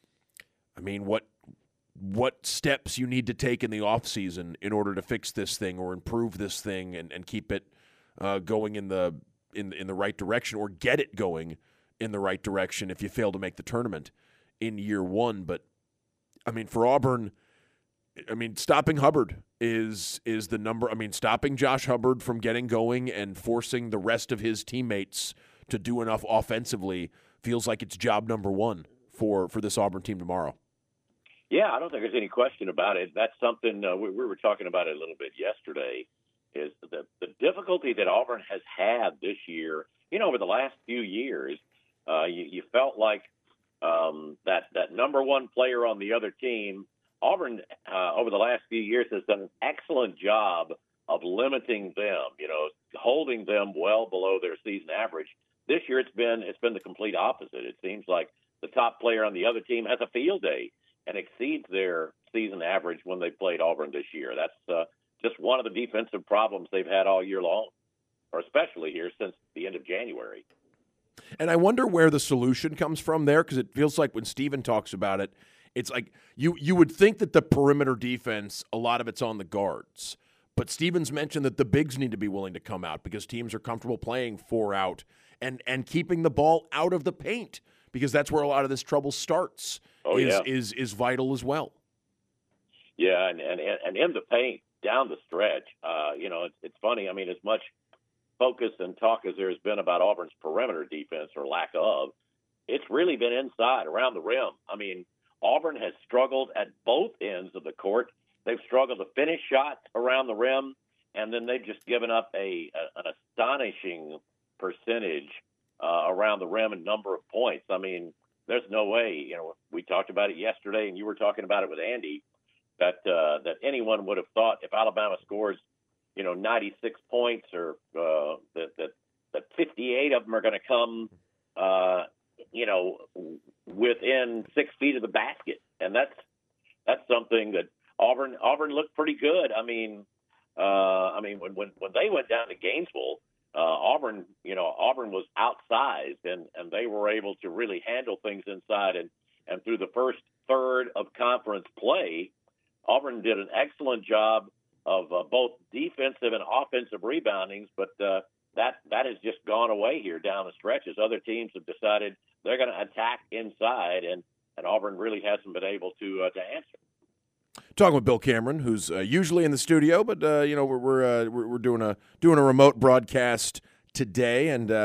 I mean, what what steps you need to take in the offseason in order to fix this thing or improve this thing and, and keep it uh, going in the in in the right direction or get it going in the right direction if you fail to make the tournament in year one. But I mean, for Auburn, I mean, stopping Hubbard is is the number. I mean, stopping Josh Hubbard from getting going and forcing the rest of his teammates to do enough offensively feels like it's job number one for for this Auburn team tomorrow. Yeah, I don't think there's any question about it. That's something uh, we, we were talking about it a little bit yesterday. Is the the difficulty that Auburn has had this year? You know, over the last few years, uh, you, you felt like um, that that number one player on the other team. Auburn, uh, over the last few years, has done an excellent job of limiting them. You know, holding them well below their season average. This year, it's been it's been the complete opposite. It seems like the top player on the other team has a field day and exceeds their season average when they played Auburn this year. That's uh, just one of the defensive problems they've had all year long, or especially here since the end of January. And I wonder where the solution comes from there, because it feels like when Steven talks about it, it's like you you would think that the perimeter defense, a lot of it's on the guards. But Steven's mentioned that the bigs need to be willing to come out because teams are comfortable playing four out and, and keeping the ball out of the paint, because that's where a lot of this trouble starts. Oh, is, yeah. is is vital as well. Yeah, and, and, and in the paint, down the stretch, uh, you know, it's, it's funny. I mean, as much focus and talk as there's been about Auburn's perimeter defense or lack of, it's really been inside, around the rim. I mean, Auburn has struggled at both ends of the court. They've struggled to finish shots around the rim, and then they've just given up a, a an astonishing percentage uh, around the rim and number of points. I mean, there's no way, you know, we talked about it yesterday, and you were talking about it with Andy, that uh, that anyone would have thought if Alabama scores, you know, ninety-six points or uh, that, that that fifty-eight of them are going to come, uh, you know, within six feet of the basket. And that's that's something that Auburn Auburn looked pretty good. I mean, uh, I mean, when, when, when they went down to Gainesville, uh, Auburn, you know, Auburn was outsized, and, and they were able to really handle things inside. And, and through the first third of conference play, Auburn did an excellent job of uh, both defensive and offensive reboundings, but uh, that that has just gone away here down the stretch as other teams have decided they're going to attack inside, and, and Auburn really hasn't been able to uh, to answer. Talking with Bill Cameron, who's uh, usually in the studio, but uh, you know we're we're, uh, we're we're doing a doing a remote broadcast today, and uh,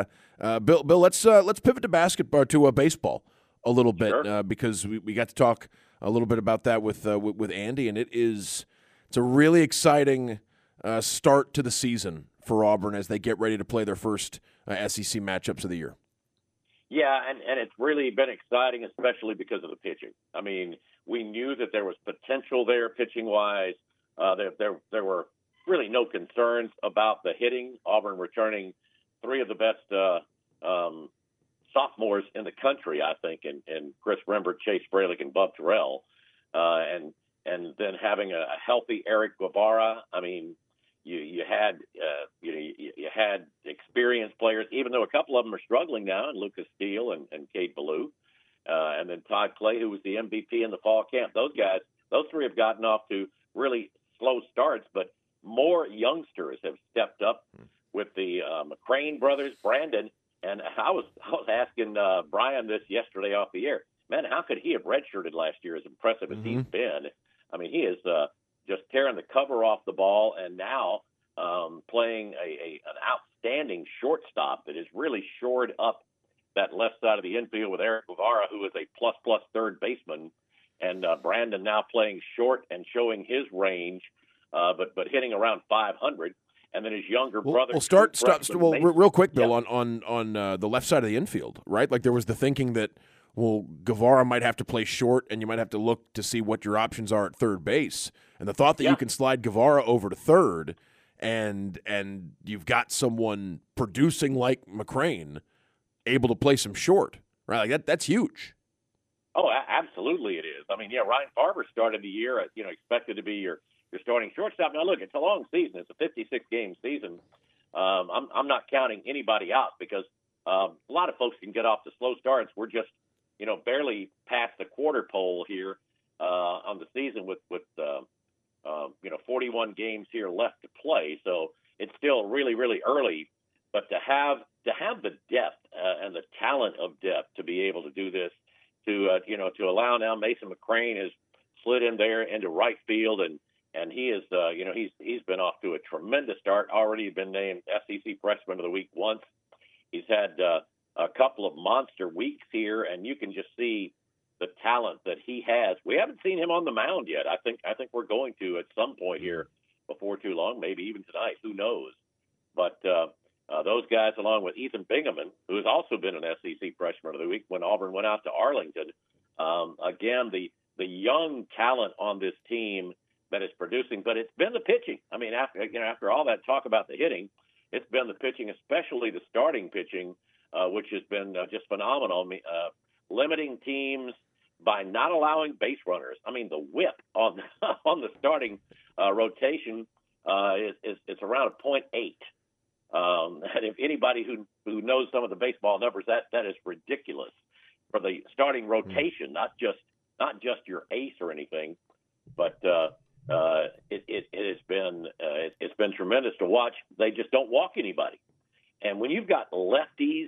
Uh, Bill, Bill, let's uh, let's pivot to basketball to uh, baseball a little bit Sure. uh, because we, we got to talk a little bit about that with uh, with, with Andy, and it is it's a really exciting uh, start to the season for Auburn as they get ready to play their first uh, S E C matchups of the year. Yeah, and, and it's really been exciting, especially because of the pitching. I mean, we knew that there was potential there pitching-wise. Uh, there, there, there were really no concerns about the hitting. Auburn returning three of the best uh, um, sophomores in the country, I think, in, in Chris Rembert, Chase Fralick, and Bub Terrell. Uh, and and then having a, a healthy Eric Guevara. I mean, you you had uh, you know you, you had experienced players, even though a couple of them are struggling now, and Lucas Steele and, and Cade Ballou, uh, and then Todd Clay, who was the M V P in the fall camp. Those guys, those three have gotten off to really slow starts, but more youngsters have stepped up with the uh, McCrane brothers, Brandon. And I was I was asking uh, Brian this yesterday off the air. Man, how could he have redshirted last year? As impressive as Mm-hmm. he's been, I mean, he is uh, just tearing the cover off the ball, and now um, playing a, a an outstanding shortstop that has really shored up that left side of the infield with Eric Guevara, who is a plus plus third baseman, and uh, Brandon now playing short and showing his range, uh, but but hitting around five hundred. And then his younger We'll, brother. we'll start. start freshman well, Mason. re- real quick, Bill, Yeah. on on on uh, the left side of the infield, right? Like there was the thinking that well, Guevara might have to play short, and you might have to look to see what your options are at third base. And the thought that Yeah. you can slide Guevara over to third, and and you've got someone producing like McCrane, able to play some short, right? Like that. That's huge. Oh, a- absolutely it is. I mean, yeah, Ryan Farber started the year, at, you know, expected to be your, your starting shortstop. Now, look, it's a long season. It's a fifty-six game season. Um, I'm, I'm not counting anybody out because um, a lot of folks can get off to slow starts. We're just, you know, barely past the quarter pole here uh, on the season with, with uh, uh, you know, forty-one games here left to play. So it's still really, really early. But to have to have the depth uh, and the talent of depth to be able to do this, to uh, you know, to allow now Mason McCrane has slid in there into right field, and and he is uh, you know he's he's been off to a tremendous start. Already been named S E C Freshman of the Week once. He's had uh, a couple of monster weeks here, and you can just see the talent that he has. We haven't seen him on the mound yet. I think I think we're going to at some point here before too long, maybe even tonight. Who knows? But uh, Uh, those guys, along with Ethan Bingaman, who has also been an S E C Freshman of the Week when Auburn went out to Arlington. Um, again, the the young talent on this team that is producing, but it's been the pitching. I mean, after you know, after all that talk about the hitting, it's been the pitching, especially the starting pitching, uh, which has been uh, just phenomenal. Uh, limiting teams by not allowing base runners. I mean, the whip on on the starting uh, rotation uh, is, is it's around a point eight. Um, and if anybody who who knows some of the baseball numbers, that that is ridiculous for the starting rotation, not just not just your ace or anything, but uh, uh, it, it it has been uh, it, it's been tremendous to watch. They just don't walk anybody, and when you've got lefties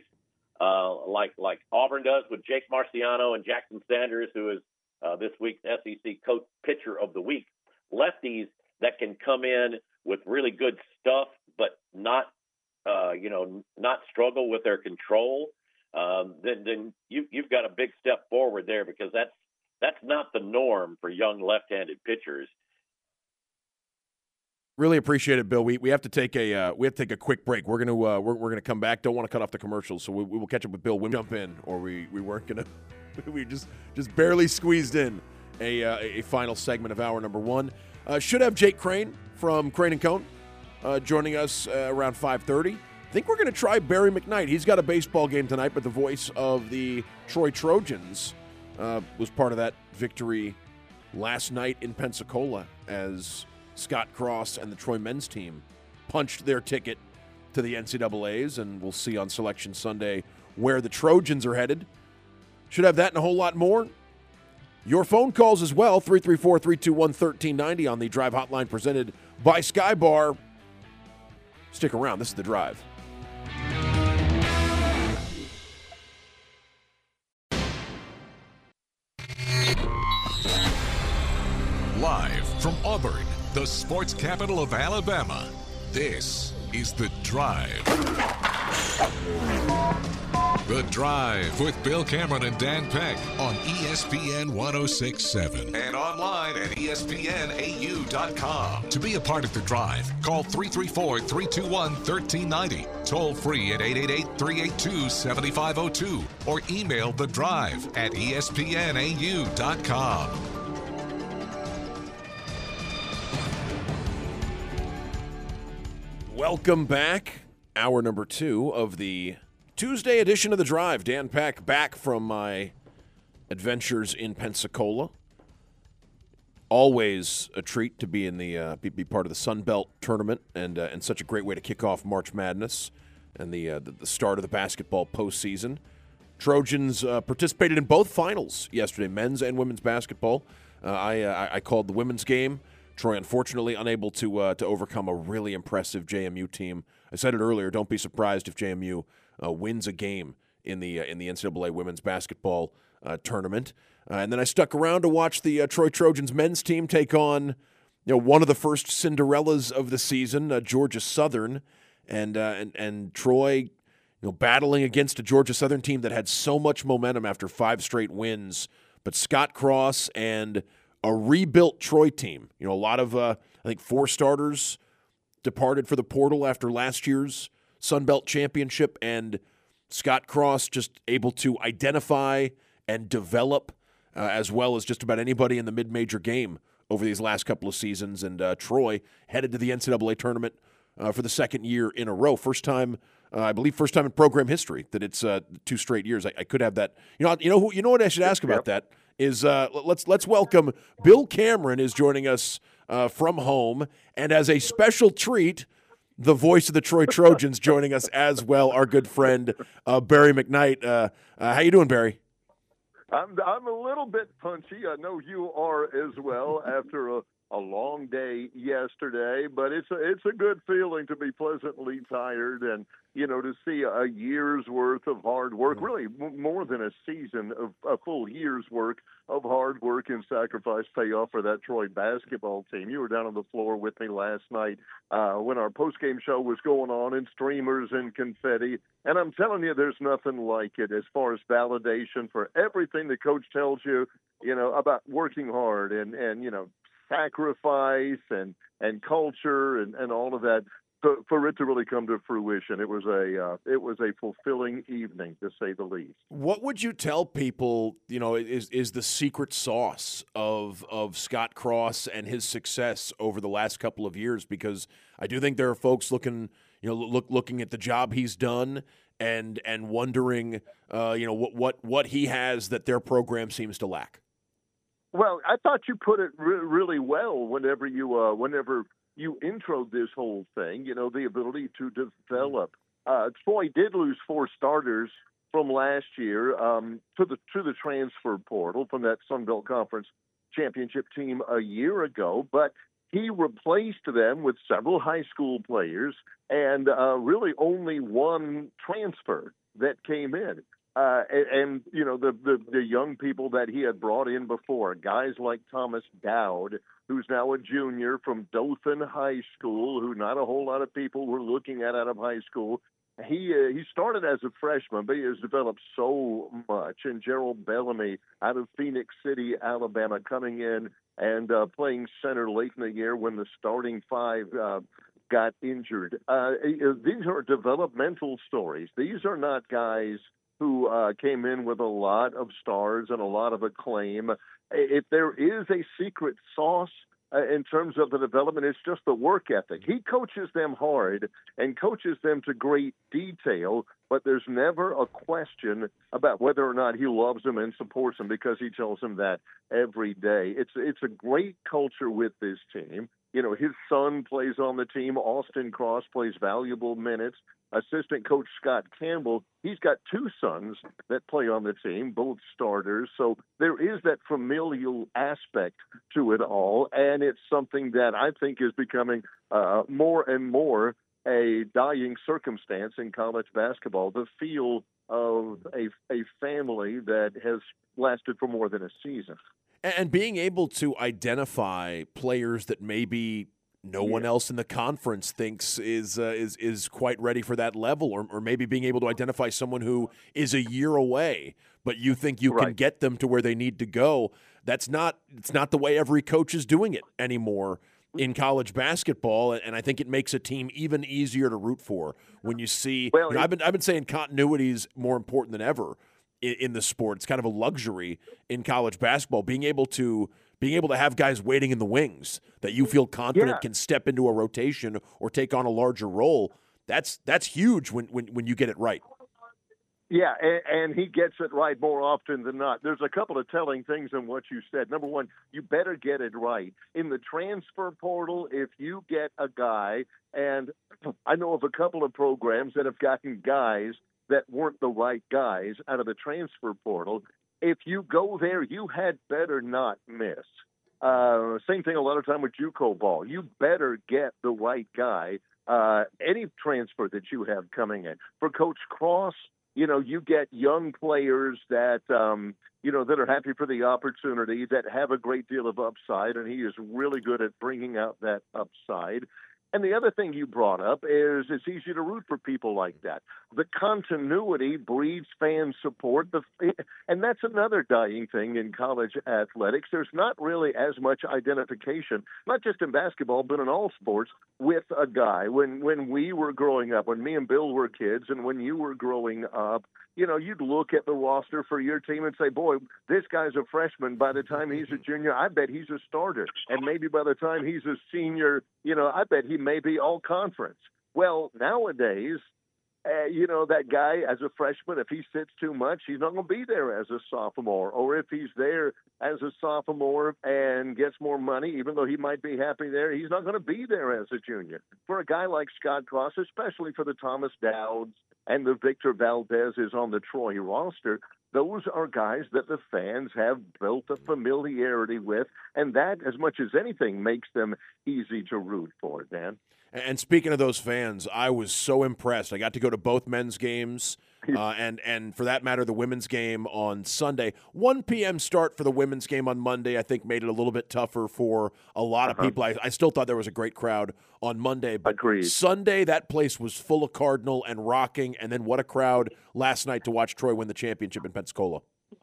uh, like like Auburn does with Jake Marciano and Jackson Sanders, who is uh, this week's S E C Coach Pitcher of the Week, lefties that can come in with really good stuff, but not Uh, you know, not struggle with their control, um, then then you, you've got a big step forward there, because that's that's not the norm for young left-handed pitchers. Really appreciate it, Bill. We we have to take a uh, we have to take a quick break. We're gonna uh, we're we're gonna come back. Don't want to cut off the commercials, so we, we will catch up with Bill. We jump in, or we, we weren't gonna. we just just barely squeezed in a uh, a final segment of hour number one. Uh, should have Jake Crane from Crane and Cone Uh, joining us uh, around five thirty. I think we're going to try Barry McKnight. He's got a baseball game tonight, but the voice of the Troy Trojans uh, was part of that victory last night in Pensacola as Scott Cross and the Troy men's team punched their ticket to the N C double A's, and we'll see on Selection Sunday where the Trojans are headed. Should have that and a whole lot more. Your phone calls as well, three three four, three two one, one three nine zero on the Drive Hotline presented by Sky Bar. Stick around. This is The Drive. Live from Auburn, the sports capital of Alabama, this is The Drive. The Drive with Bill Cameron and Dan Peck on E S P N one oh six point seven and online at E S P N A U dot com. To be a part of The Drive, call three three four, three two one, one three nine zero, toll free at eight eight eight, three eight two, seven five zero two, or email The Drive at E S P N A U dot com. Welcome back. Hour number two of the Tuesday edition of The Drive. Dan Peck back from my adventures in Pensacola. Always a treat to be in the uh, be, be part of the Sun Belt tournament, and uh, and such a great way to kick off March Madness and the uh, the, the start of the basketball postseason. Trojans uh, participated in both finals yesterday, men's and women's basketball. Uh, I, uh, I called the women's game. Troy, unfortunately, unable to uh, to overcome a really impressive J M U team. I said it earlier. Don't be surprised if J M U uh, wins a game in the uh, in the N C double A women's basketball uh, tournament. Uh, and then I stuck around to watch the uh, Troy Trojans men's team take on, you know, one of the first Cinderellas of the season, uh, Georgia Southern, and uh, and and Troy, you know, battling against a Georgia Southern team that had so much momentum after five straight wins, but Scott Cross and a rebuilt Troy team. You know, a lot of, uh, I think, four starters departed for the portal after last year's Sun Belt Championship, and Scott Cross just able to identify and develop uh, as well as just about anybody in the mid-major game over these last couple of seasons. And uh, Troy headed to the N C double A tournament uh, for the second year in a row. First time, uh, I believe, first time in program history that it's uh, two straight years. I, I could have that. You know, you know who? You know what I should ask about that? Is uh, let's let's welcome Bill Cameron is joining us uh, from home, and as a special treat, the voice of the Troy Trojans joining us as well. Our good friend uh, Barry McKnight. Uh, uh, how you doing, Barry? I'm I'm a little bit punchy. I know you are as well after a, a long day yesterday, but it's a, it's a good feeling to be pleasantly tired and, you know, to see a year's worth of hard work, really m- more than a season of a full year's work of hard work and sacrifice pay off for that Troy basketball team. You were down on the floor with me last night uh, when our post-game show was going on, and streamers and confetti. And I'm telling you, there's nothing like it as far as validation for everything the coach tells you, you know, about working hard and, and you know, sacrifice and, and culture and, and all of that. For, for it to really come to fruition, it was a uh, it was a fulfilling evening, to say the least. What would you tell people, you know, is is the secret sauce of of Scott Cross and his success over the last couple of years? Because I do think there are folks looking, you know, look looking at the job he's done and and wondering, uh, you know, what what what he has that their program seems to lack. Well, I thought you put it re- really well whenever you uh, whenever. you introed this whole thing, you know, the ability to develop. Uh, Troy did lose four starters from last year um, to the to the transfer portal from that Sun Belt Conference championship team a year ago, but he replaced them with several high school players and uh, really only one transfer that came in. Uh, and, and, you know, the, the, the young people that he had brought in before, guys like Thomas Dowd, who's now a junior from Dothan High School, who not a whole lot of people were looking at out of high school. He uh, he started as a freshman, but he has developed so much. And Gerald Bellamy out of Phoenix City, Alabama, coming in and uh, playing center late in the year when the starting five uh, got injured. Uh, these are developmental stories. These are not guys who uh, came in with a lot of stars and a lot of acclaim. If there is a secret sauce uh, in terms of the development, it's just the work ethic. He coaches them hard and coaches them to great detail, but there's never a question about whether or not he loves them and supports them because he tells them that every day. It's it's a great culture with this team. You know, his son plays on the team. Austin Cross plays valuable minutes. Assistant coach Scott Campbell, he's got two sons that play on the team, both starters. So there is that familial aspect to it all, and it's something that I think is becoming uh, more and more a dying circumstance in college basketball, the feel of a, a family that has lasted for more than a season. And being able to identify players that maybe no yeah. one else in the conference thinks is uh, is is quite ready for that level, or, or maybe being able to identify someone who is a year away, but you think you right. can get them to where they need to go. That's not it's not the way every coach is doing it anymore in college basketball, and I think it makes a team even easier to root for when you see. Well, you know, I've been I've been saying continuity is more important than ever in, in the sport. It's kind of a luxury in college basketball, being able to being able to have guys waiting in the wings that you feel confident yeah. can step into a rotation or take on a larger role. That's that's huge when when, when you get it right. Yeah, and, and he gets it right more often than not. There's a couple of telling things in what you said. Number one, you better get it right. In the transfer portal, if you get a guy, and I know of a couple of programs that have gotten guys that weren't the right guys out of the transfer portal, if you go there, you had better not miss. Uh, same thing a lot of time with JUCO ball. You better get the right guy, uh, any transfer that you have coming in. For Coach Cross, you know, you get young players that, um, you know, that are happy for the opportunity, that have a great deal of upside, and he is really good at bringing out that upside. And the other thing you brought up is it's easy to root for people like that. The continuity breeds fan support, the, and that's another dying thing in college athletics. There's not really as much identification, not just in basketball, but in all sports, with a guy. When when we were growing up, when me and Bill were kids, and when you were growing up, you know, you'd look at the roster for your team and say, boy, this guy's a freshman. By the time he's a junior, I bet he's a starter. And maybe by the time he's a senior, you know, I bet he may be all conference. Well, nowadays, uh, you know, that guy as a freshman, if he sits too much, he's not going to be there as a sophomore. Or if he's there as a sophomore and gets more money, even though he might be happy there, he's not going to be there as a junior. For a guy like Scott Cross, especially for the Thomas Dowds and the Victor Valdez is on the Troy roster, those are guys that the fans have built a familiarity with, and that, as much as anything, makes them easy to root for, Dan. And speaking of those fans, I was so impressed. I got to go to both men's games, uh, and, and for that matter, the women's game on Sunday. one p.m. start for the women's game on Monday, I think, made it a little bit tougher for a lot of uh-huh. people. I, I still thought there was a great crowd on Monday. But Agreed. Sunday, that place was full of Cardinal and rocking, and then what a crowd last night to watch Troy win the championship in Pensacola.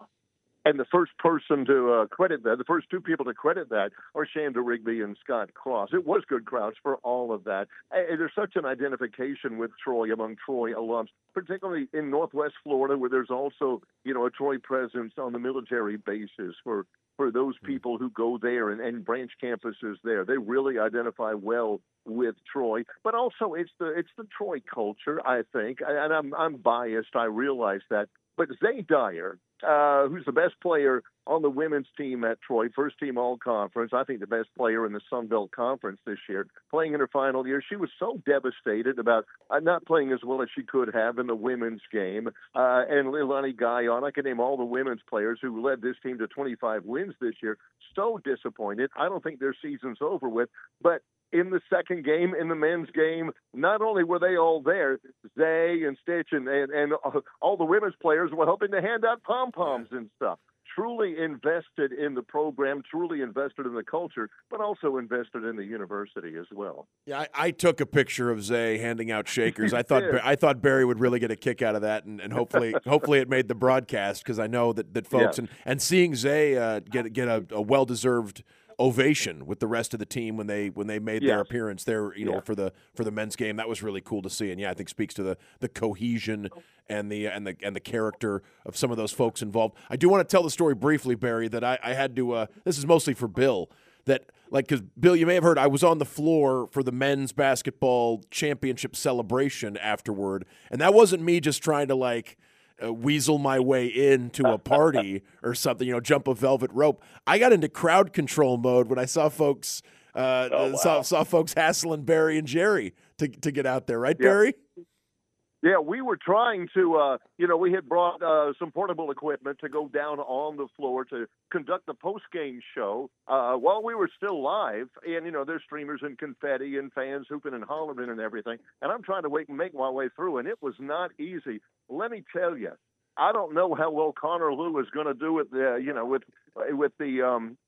And the first person to uh, credit that, the first two people to credit that are Shanda Rigby and Scott Cross. It was good crowds for all of that. And there's such an identification with Troy among Troy alums, particularly in Northwest Florida, where there's also, you know, a Troy presence on the military bases for, for those people who go there and, and branch campuses there. They really identify well with Troy. But also it's the it's the Troy culture, I think. And I'm I'm biased, I realize that. But Zay Dyer, uh, who's the best player on the women's team at Troy, first team all-conference, I think the best player in the Sun Belt Conference this year, playing in her final year, she was so devastated about uh, not playing as well as she could have in the women's game. Uh, and Leilani Guyon, I can name all the women's players who led this team to twenty-five wins this year, so disappointed. I don't think their season's over with, but in the second game, in the men's game, not only were they all there, Zay and Stitch and, and, and all the women's players were helping to hand out pom-poms and stuff. Truly invested in the program, truly invested in the culture, but also invested in the university as well. Yeah, I, I took a picture of Zay handing out shakers. I thought I thought Barry would really get a kick out of that, and, and hopefully hopefully it made the broadcast, because I know that, that folks yeah. and, and seeing Zay uh, get get a, a well-deserved ovation with the rest of the team when they when they made yes. their appearance there, you know, yeah. for the for the men's game. That was really cool to see, and yeah, I think speaks to the the cohesion and the and the and the character of some of those folks involved. I do want to tell the story briefly, Barry, that I, I had to. Uh, this is mostly for Bill. That like because Bill, you may have heard I was on the floor for the men's basketball championship celebration afterward, and that wasn't me just trying to like. Uh, weasel my way into a party or something, you know, jump a velvet rope. I got into crowd control mode when I saw folks uh, oh, wow. saw, saw folks hassling Barry and Jerry to to get out there, right, yeah. Barry? Yeah, we were trying to, uh, you know, we had brought uh, some portable equipment to go down on the floor to conduct the post-game show uh, while we were still live. And, you know, there's streamers and confetti and fans hooping and hollering and everything. And I'm trying to wait and make my way through, and it was not easy. Let me tell you, I don't know how well Connor Lew is going to do with the, you know, with with the um,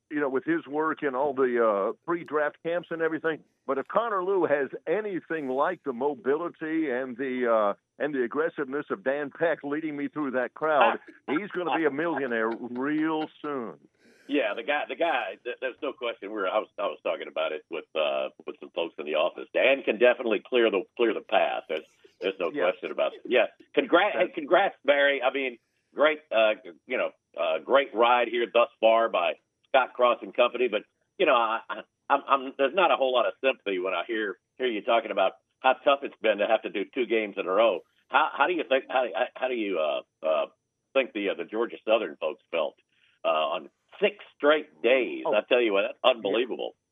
you know, with his work in all the uh, pre-draft camps and everything. But if Connor Lew has anything like the mobility and the uh, and the aggressiveness of Dan Peck leading me through that crowd, he's going to be a millionaire real soon. Yeah, the guy, the guy. There's no question. We were, I was, I was talking about it with uh, with some folks in the office. Dan can definitely clear the clear the path. There's, there's no yeah. question about it. Yeah, congrats, hey, congrats, Barry. I mean, great, uh, you know, uh, great ride here thus far by Scott Cross and company. But you know, I, I, I'm, I'm, there's not a whole lot of sympathy when I hear hear you talking about how tough it's been to have to do two games in a row. How, how do you think? How, how do you uh, uh, think the uh, the Georgia Southern folks felt uh, on six straight days? Oh, I tell you what, that's unbelievable. Yeah.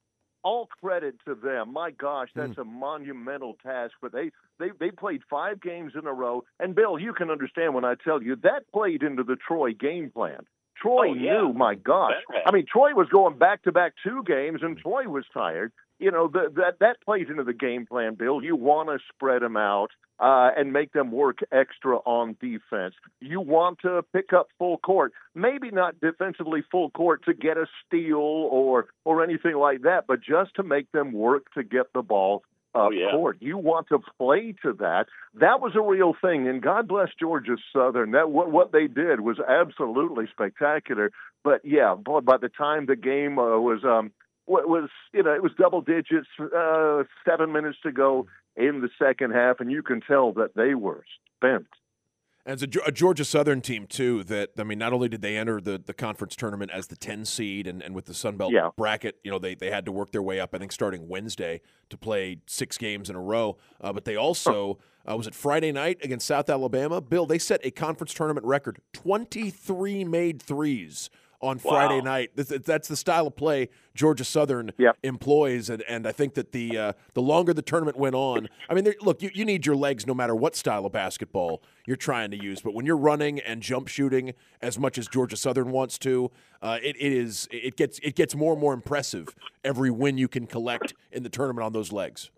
All credit to them. My gosh, that's mm. a monumental task. But they, they, they played five games in a row. And, Bill, you can understand when I tell you that played into the Troy game plan. Troy oh, yeah. knew, my gosh. I mean, Troy was going back-to-back two games, and Troy was tired. You know, the, that that plays into the game plan, Bill. You want to spread them out uh, and make them work extra on defense. You want to pick up full court, maybe not defensively full court to get a steal or or anything like that, but just to make them work to get the ball up oh, yeah. court. You want to play to that. That was a real thing, and God bless Georgia Southern. That what what they did was absolutely spectacular. But yeah, boy, by the time the game uh, was um. was, you know, it was double digits, uh, seven minutes to go in the second half, and you can tell that they were spent. As a, a Georgia Southern team, too, that, I mean, not only did they enter the, the conference tournament as the ten seed and, and with the Sun Belt yeah. bracket, you know, they, they had to work their way up, I think, starting Wednesday to play six games in a row. Uh, but they also, uh, was it Friday night against South Alabama? Bill, they set a conference tournament record, twenty-three made threes on Friday wow. night. That's, that's the style of play Georgia Southern yep. employs, and, and I think that the uh, the longer the tournament went on, I mean, look, you, you need your legs no matter what style of basketball you're trying to use, but when you're running and jump shooting as much as Georgia Southern wants to, uh, it, it is it gets it gets more and more impressive every win you can collect in the tournament on those legs.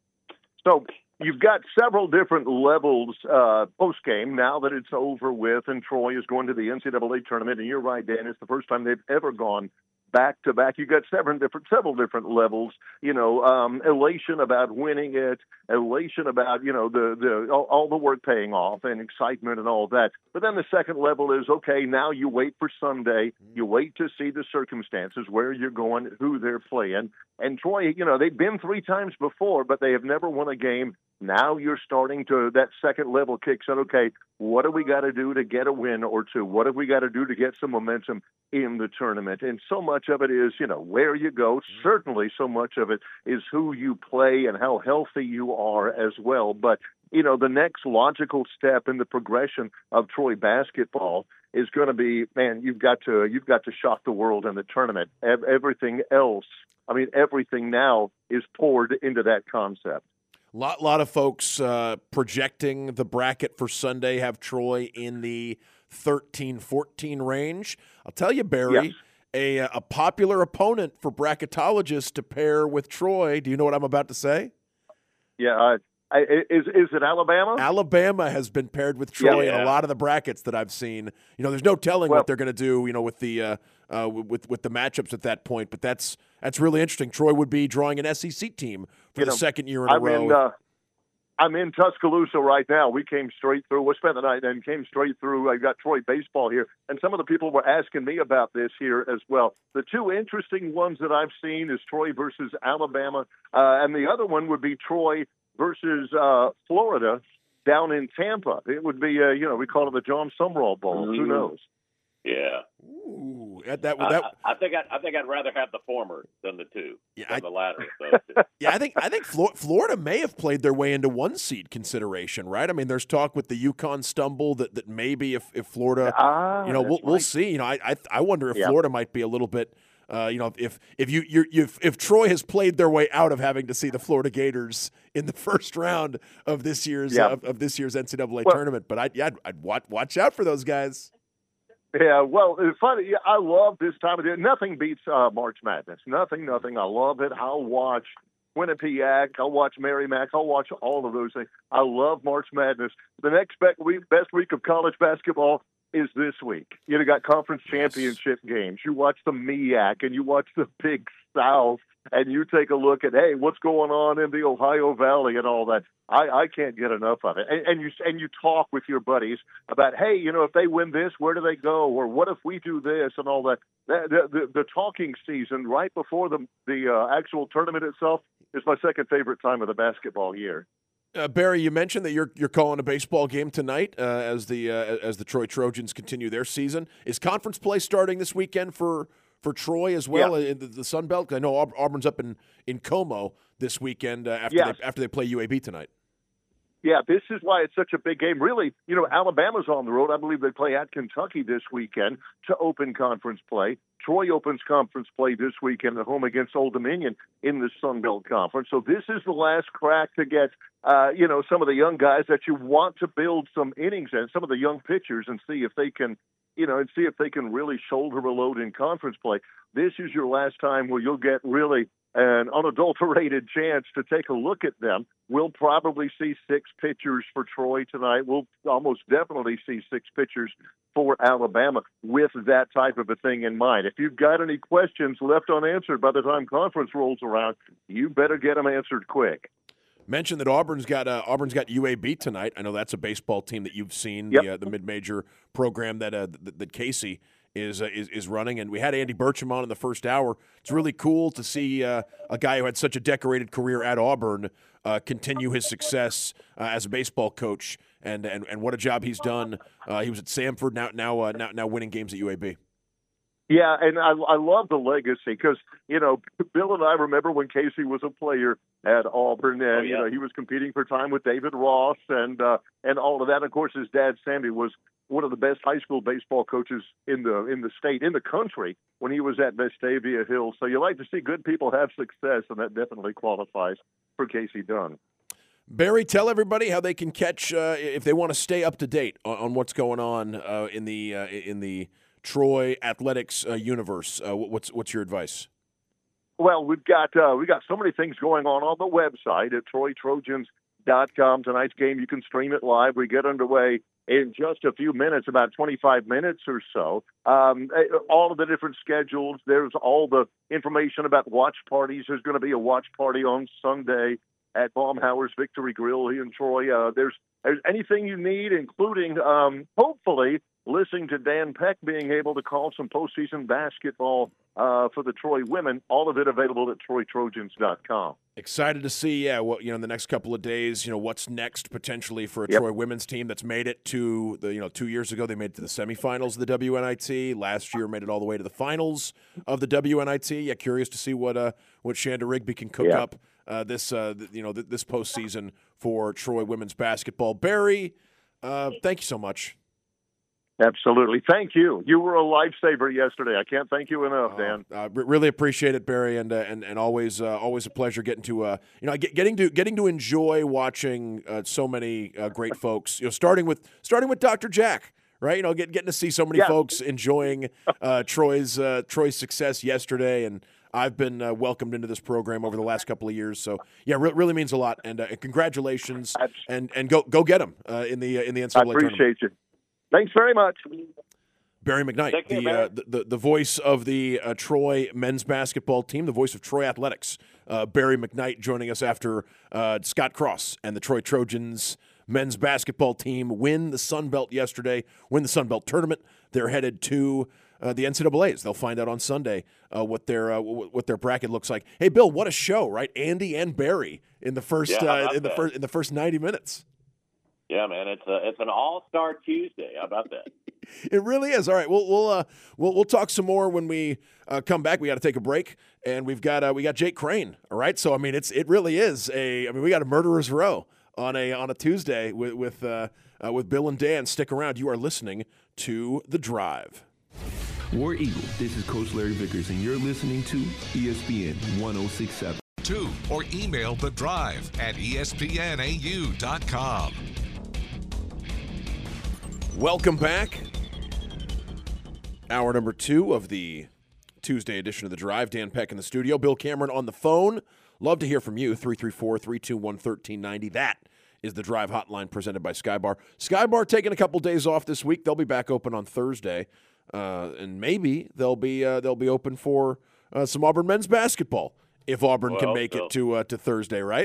So you've got several different levels uh, post-game now that it's over with, and Troy is going to the N C double A tournament. And you're right, Dan, it's the first time they've ever gone back-to-back. You've got several different, several different levels, you know, um, elation about winning it, elation about, you know, the, the all, all the work paying off and excitement and all that. But then the second level is, okay, now you wait for Sunday. You wait to see the circumstances, where you're going, who they're playing. And Troy, you know, they've been three times before, but they have never won a game. Now you're starting to, that second level kicks in. Okay, what do we got to do to get a win or two? What have we got to do to get some momentum in the tournament? And so much of it is, you know, where you go. Certainly so much of it is who you play and how healthy you are as well. But, you know, the next logical step in the progression of Troy basketball is going to be, man, you've got to, you've got to shock the world in the tournament. Everything else, I mean, everything now is poured into that concept. Lot, lot of folks uh, projecting the bracket for Sunday have Troy in the thirteen fourteen range. I'll tell you, Barry, yes. a a popular opponent for bracketologists to pair with Troy. Do you know what I'm about to say? Yeah, uh, I, is is it Alabama? Alabama has been paired with Troy yeah. in a lot of the brackets that I've seen. You know, there's no telling well, what they're going to do, you know, with the uh, uh, with with the matchups at that point. But that's that's really interesting. Troy would be drawing an S E C team for you the know, second year in I'm a row. In, uh, I'm in Tuscaloosa right now. We came straight through. We spent the night and came straight through. I got Troy baseball here, and some of the people were asking me about this here as well. The two interesting ones that I've seen is Troy versus Alabama, uh, and the other one would be Troy versus uh, Florida down in Tampa. It would be, uh, you know, we call it the John Sumrall Bowl. Mm-hmm. Who knows? Yeah. Ooh, that, that, I, that, I, I think I, I think I'd rather have the former than the two, yeah, than I, the latter. So. yeah, I think I think Florida may have played their way into one seed consideration, right? I mean, there's talk with the UConn stumble that, that maybe if, if Florida, ah, you know, we'll right. we'll see. You know, I I, I wonder if yeah. Florida might be a little bit. Uh, you know, if if you you if, if Troy has played their way out of having to see the Florida Gators in the first round of this year's yeah. uh, of, of this year's N C double A well, tournament, but I yeah, I'd, I'd watch watch out for those guys. Yeah, well, it's funny. I love this time of year. Nothing beats uh, March Madness. Nothing, nothing. I love it. I'll watch Quinnipiac. I'll watch Merrimack. I'll watch all of those things. I love March Madness. The next best week, best week of college basketball, is this week. You know, got conference championship yes. games. You watch the M E A C and you watch the Big South, and you take a look at, hey, what's going on in the Ohio Valley and all that. I, I can't get enough of it. And, and you and you talk with your buddies about, hey, you know, if they win this, where do they go? Or what if we do this and all that. The, the, the talking season right before the the uh, actual tournament itself is my second favorite time of the basketball year. Uh, Barry, you mentioned that you're you're calling a baseball game tonight uh, as the uh, as the Troy Trojans continue their season. Is conference play starting this weekend for for Troy as well yeah. in the, the Sun Belt? I know Aub- Auburn's up in, in Como this weekend uh, after yes. they, after they play U A B tonight. Yeah, this is why it's such a big game. Really, you know, Alabama's on the road. I believe they play at Kentucky this weekend to open conference play. Troy opens conference play this weekend at home against Old Dominion in the Sun Belt Conference. So this is the last crack to get, uh, you know, some of the young guys that you want to build some innings in, some of the young pitchers, and see if they can, you know, and see if they can really shoulder a load in conference play. This is your last time where you'll get really an unadulterated chance to take a look at them. We'll probably see six pitchers for Troy tonight. We'll almost definitely see six pitchers for Alabama with that type of a thing in mind. If you've got any questions left unanswered by the time conference rolls around, you better get them answered quick. Mention that Auburn's got uh, Auburn's got U A B tonight. I know that's a baseball team that you've seen, yep. the, uh, the mid-major program that uh, that, that Casey is, uh, is is running. And we had Andy Burcham on in the first hour. It's really cool to see uh, a guy who had such a decorated career at Auburn uh, continue his success uh, as a baseball coach. And, and and what a job he's done. Uh, he was at Samford, now now uh, now now winning games at U A B. Yeah, and I, I love the legacy because, you know, Bill and I remember when Casey was a player at Auburn, and, oh, yeah. you know, he was competing for time with David Ross and uh, and all of that. Of course, his dad, Sammy, was one of the best high school baseball coaches in the in the state, in the country, when he was at Vestavia Hills. So you like to see good people have success, and that definitely qualifies for Casey Dunn. Barry, tell everybody how they can catch, uh, if they want to stay up to date on, on what's going on uh, in the uh, in the Troy athletics uh, universe. Uh, what's what's your advice? Well, we've got uh, we got so many things going on on the website at Troy Trojans dot com. Tonight's game, you can stream it live. We get underway in just a few minutes, about twenty-five minutes or so. Um, all of the different schedules. There's all the information about watch parties. There's going to be a watch party on Sunday at Baumhauer's Victory Grill here in Troy. Uh, there's there's anything you need, including um, hopefully listening to Dan Peck being able to call some postseason basketball uh, for the Troy women. All of it available at Troy Trojans dot com. Excited to see, yeah, what you know in the next couple of days. You know what's next potentially for a yep. Troy women's team that's made it to the you know two years ago they made it to the semifinals of the W N I T. Last year made it all the way to the finals of the W N I T. Yeah, curious to see what uh what Shanda Rigby can cook yep. up uh, this uh you know th- this postseason for Troy women's basketball. Barry, uh, thank you so much. Absolutely. Thank you. You were a lifesaver yesterday. I can't thank you enough, Dan. Uh, uh, really appreciate it, Barry, and uh, and and always uh, always a pleasure getting to uh, you know get, getting to getting to enjoy watching uh, so many uh, great folks. You know, starting with starting with Doctor Jack, right? You know, get, getting to see so many yeah. folks enjoying uh, Troy's uh, Troy's success yesterday, and I've been uh, welcomed into this program over the last couple of years. So yeah, re- really means a lot, and, uh, and congratulations, and and go go get them uh, in the uh, in the N C double A I appreciate tournament. you. Thanks very much. Barry McKnight, care, the, uh, the, the the voice of the uh, Troy men's basketball team, the voice of Troy athletics. Uh, Barry McKnight joining us after uh, Scott Cross and the Troy Trojans men's basketball team win the Sun Belt yesterday, win the Sun Belt tournament. They're headed to uh, the N C double A's. They'll find out on Sunday uh, what their uh, w- what their bracket looks like. Hey, Bill, what a show, right? Andy and Barry in the first yeah, uh, in the that? first in the first ninety minutes. Yeah, man, it's a, it's an all-star Tuesday. How about that? It really is. All right, we'll we'll uh, we'll we'll talk some more when we uh, come back. We got to take a break, and we've got uh, we got Jake Crane. All right, so I mean, it's it really is a. I mean, we got a murderer's row on a on a Tuesday with with uh, uh, with Bill and Dan. Stick around. You are listening to The Drive. War Eagle. This is Coach Larry Vickers, and you're listening to E S P N one oh six point seven. To or email The Drive at E S P N A U dot com. Welcome back. Hour number two of the Tuesday edition of The Drive. Dan Peck in the studio. Bill Cameron on the phone. Love to hear from you. three three four, three two one, one three nine zero. That is the Drive Hotline presented by Skybar. Skybar taking a couple days off this week. They'll be back open on Thursday, uh, and maybe they'll be uh, they'll be open for uh, some Auburn men's basketball if Auburn well, can make so. it to uh, to Thursday, right?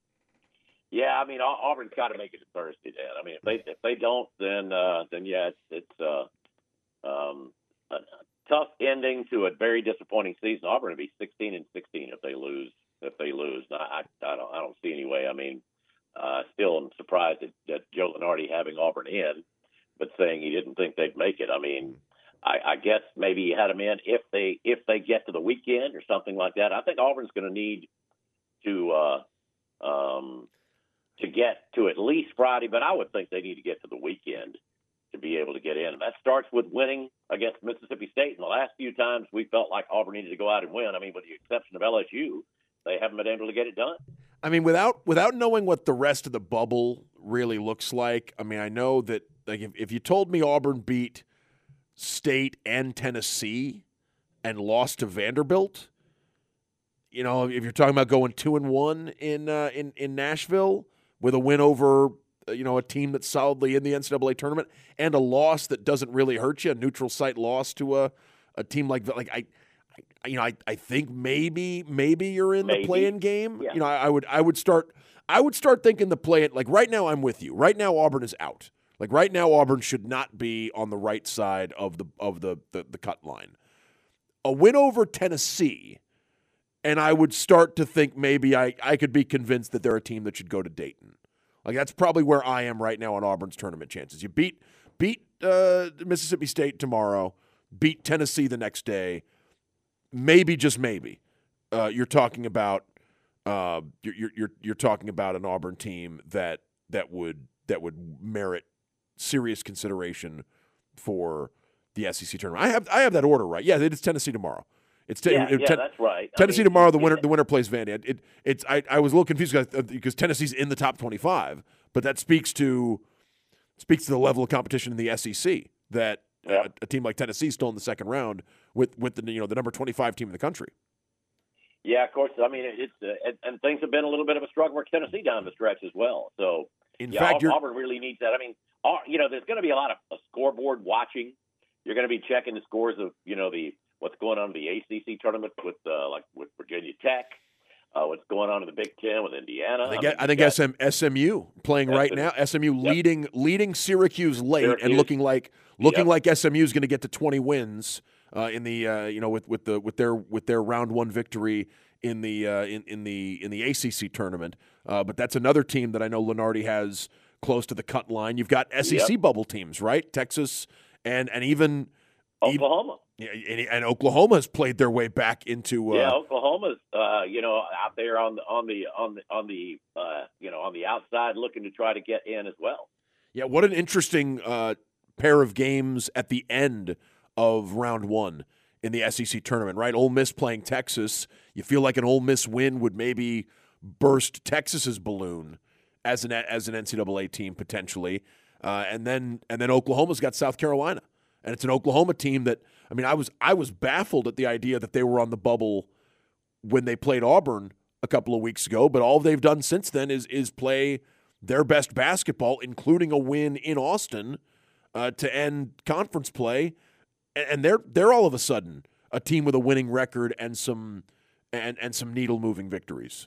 Yeah, I mean Auburn's got to make it to Thursday. Dan, I mean if they if they don't, then uh, then yeah, it's it's uh, um, a tough ending to a very disappointing season. Auburn will be sixteen and sixteen if they lose. If they lose, I I don't I don't see any way. I mean. Uh, still, I'm surprised that, that Joe Lunardi having Auburn in, but saying he didn't think they'd make it. I mean, I, I guess maybe he had them in if they if they get to the weekend or something like that. I think Auburn's going to need to uh, um, to get to at least Friday, but I would think they need to get to the weekend to be able to get in. And that starts with winning against Mississippi State. And the last few times we felt like Auburn needed to go out and win. I mean, with the exception of L S U, they haven't been able to get it done. I mean, without without knowing what the rest of the bubble really looks like, I mean, I know that like if, if you told me Auburn beat State and Tennessee and lost to Vanderbilt, you know, if you're talking about going two and one in uh, in in Nashville with a win over uh, you know a team that's solidly in the N C double A tournament and a loss that doesn't really hurt you, a neutral site loss to a a team like like I. You know, I, I think maybe maybe you're in maybe. the play-in game. Yeah. You know, I, I would I would start I would start thinking the play-in. Like right now, I'm with you. Right now, Auburn is out. Like right now, Auburn should not be on the right side of the of the the, the cut line. A win over Tennessee, and I would start to think maybe I, I could be convinced that they're a team that should go to Dayton. Like that's probably where I am right now on Auburn's tournament chances. You beat beat uh, Mississippi State tomorrow, beat Tennessee the next day. Maybe, just maybe, uh, you're talking about uh, you're you're you're talking about an Auburn team that that would that would merit serious consideration for the S E C tournament. I have I have that order right. Yeah, it's Tennessee tomorrow. It's te- yeah, it, yeah, ten- that's right. Tennessee I mean, tomorrow. The yeah. winner the winner plays Vandy. It, it it's I, I was a little confused because, because Tennessee's in the top twenty-five, but that speaks to speaks to the level of competition in the S E C that. Yeah. A, a team like Tennessee still in the second round with, with the you know the number twenty-five team in the country. Yeah, of course. I mean, it's uh, and, and things have been a little bit of a struggle for Tennessee down the stretch as well. So, in yeah, fact, Auburn really needs that. I mean, you know, there's going to be a lot of a scoreboard watching. You're going to be checking the scores of you know the what's going on in the A C C tournament with uh, like with Virginia Tech. Uh, what's going on in the Big Ten with Indiana? I think, I, mean, I think got, SM, S M U playing right S M U. now. S M U Yep. leading leading Syracuse late Syracuse. and looking like looking Yep. like S M U is going to get to twenty wins uh, in the uh, you know with, with the with their with their round one victory in the uh, in in the in the A C C tournament. Uh, but that's another team that I know Lunardi has close to the cut line. You've got S E C Yep. bubble teams, right? Texas and and even Oklahoma. Even, and, and Oklahoma has played their way back into uh, yeah, Oklahoma's uh, you know out there on the on the on the on the uh, you know on the outside looking to try to get in as well. Yeah, what an interesting uh, pair of games at the end of round one in the S E C tournament, right? Ole Miss playing Texas. You feel like an Ole Miss win would maybe burst Texas's balloon as an as an N C double A team potentially, uh, and then and then Oklahoma's got South Carolina, and it's an Oklahoma team that I mean I was I was baffled at the idea that they were on the bubble when they played Auburn a couple of weeks ago, but all they've done since then is is play their best basketball, including a win in Austin uh, to end conference play, and, and they're they're all of a sudden a team with a winning record and some and and some needle moving victories.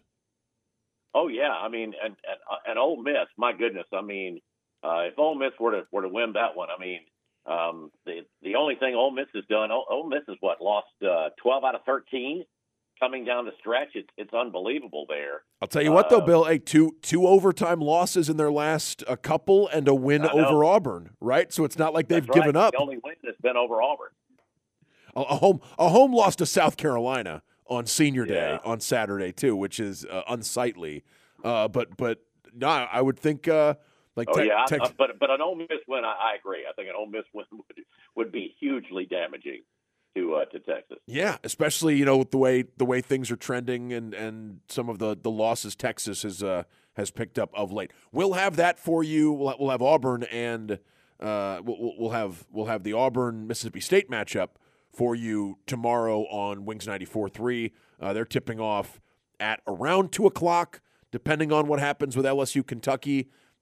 Oh yeah, I mean, and and, and Ole Miss, my goodness, I mean, uh, if Ole Miss were to were to win that one, I mean, um, the the only thing Ole Miss has done, Ole, Ole Miss has what lost uh, twelve out of thirteen coming down the stretch. It's it's unbelievable there. I'll tell you what, though, Uh, Bill, hey, two two overtime losses in their last a couple and a win I know. over Auburn, right? So it's not like they've That's right. given up. The only win has been over Auburn. A, a home a home loss to South Carolina on Senior Day Yeah. on Saturday too, which is uh, unsightly. Uh, but but no, I would think uh, like Oh te- yeah, Tex- I, but but an Ole Miss win, I, I agree. I think an Ole Miss win would, would be hugely damaging to uh, to Texas. yeah, especially you know with the way the way things are trending and, and some of the, the losses Texas has uh, has picked up of late. We'll have that for you. We'll, we'll have Auburn and uh, we'll, we'll have we'll have the Auburn Mississippi State matchup for you tomorrow on Wings ninety-four point three. Uh, they're tipping off at around two o'clock. Depending on what happens with L S U Kentucky,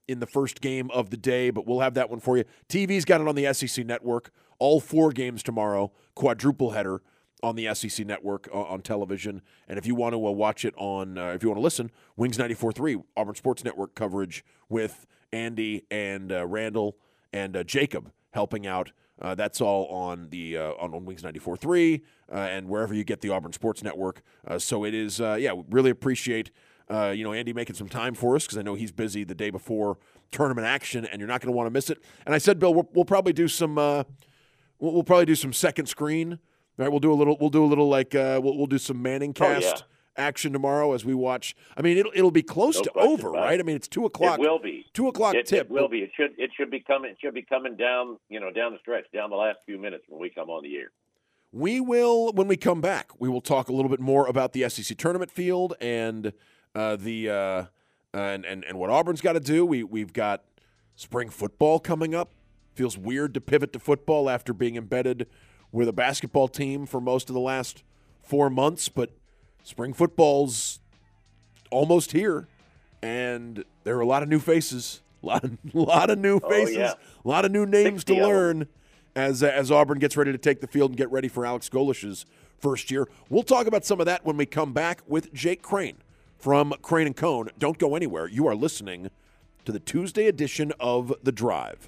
in the first game of the day, but we'll have that one for you. T V's got it on the S E C Network. All four games tomorrow, quadruple header on the S E C Network uh, on television. And if you want to uh, watch it on, uh, if you want to listen, Wings ninety-four point three, Auburn Sports Network coverage with Andy and uh, Randall and uh, Jacob helping out. Uh, that's all on the uh, on, on Wings ninety-four point three uh, and wherever you get the Auburn Sports Network. Uh, so it is, uh, yeah, we really appreciate uh, you know Andy making some time for us because I know he's busy the day before tournament action, and you're not going to want to miss it. And I said, Bill, we'll, we'll probably do some uh, we'll, we'll probably do some second screen. Right, we'll do a little. We'll do a little like uh, we'll we'll do some Manning cast oh, yeah. action tomorrow as we watch. I mean, it'll it'll be close no to over, right? It. I mean, it's two o'clock. It will be two o'clock it, tip. It will be. It should it should be coming. It should be coming down. You know, down the stretch, down the last few minutes when we come on the air. We will when we come back. We will talk a little bit more about the S E C tournament field and uh, the uh, and and and what Auburn's got to do. We we've got spring football coming up. Feels weird to pivot to football after being embedded with a basketball team for most of the last four months, but spring football's almost here, and there are a lot of new faces, a lot of, a lot of new faces, oh, yeah. a lot of new names to learn as as Auburn gets ready to take the field and get ready for Alex Golish's first year. We'll talk about some of that when we come back with Jake Crane from Crane and Cone. Don't go anywhere. You are listening to the Tuesday edition of The Drive.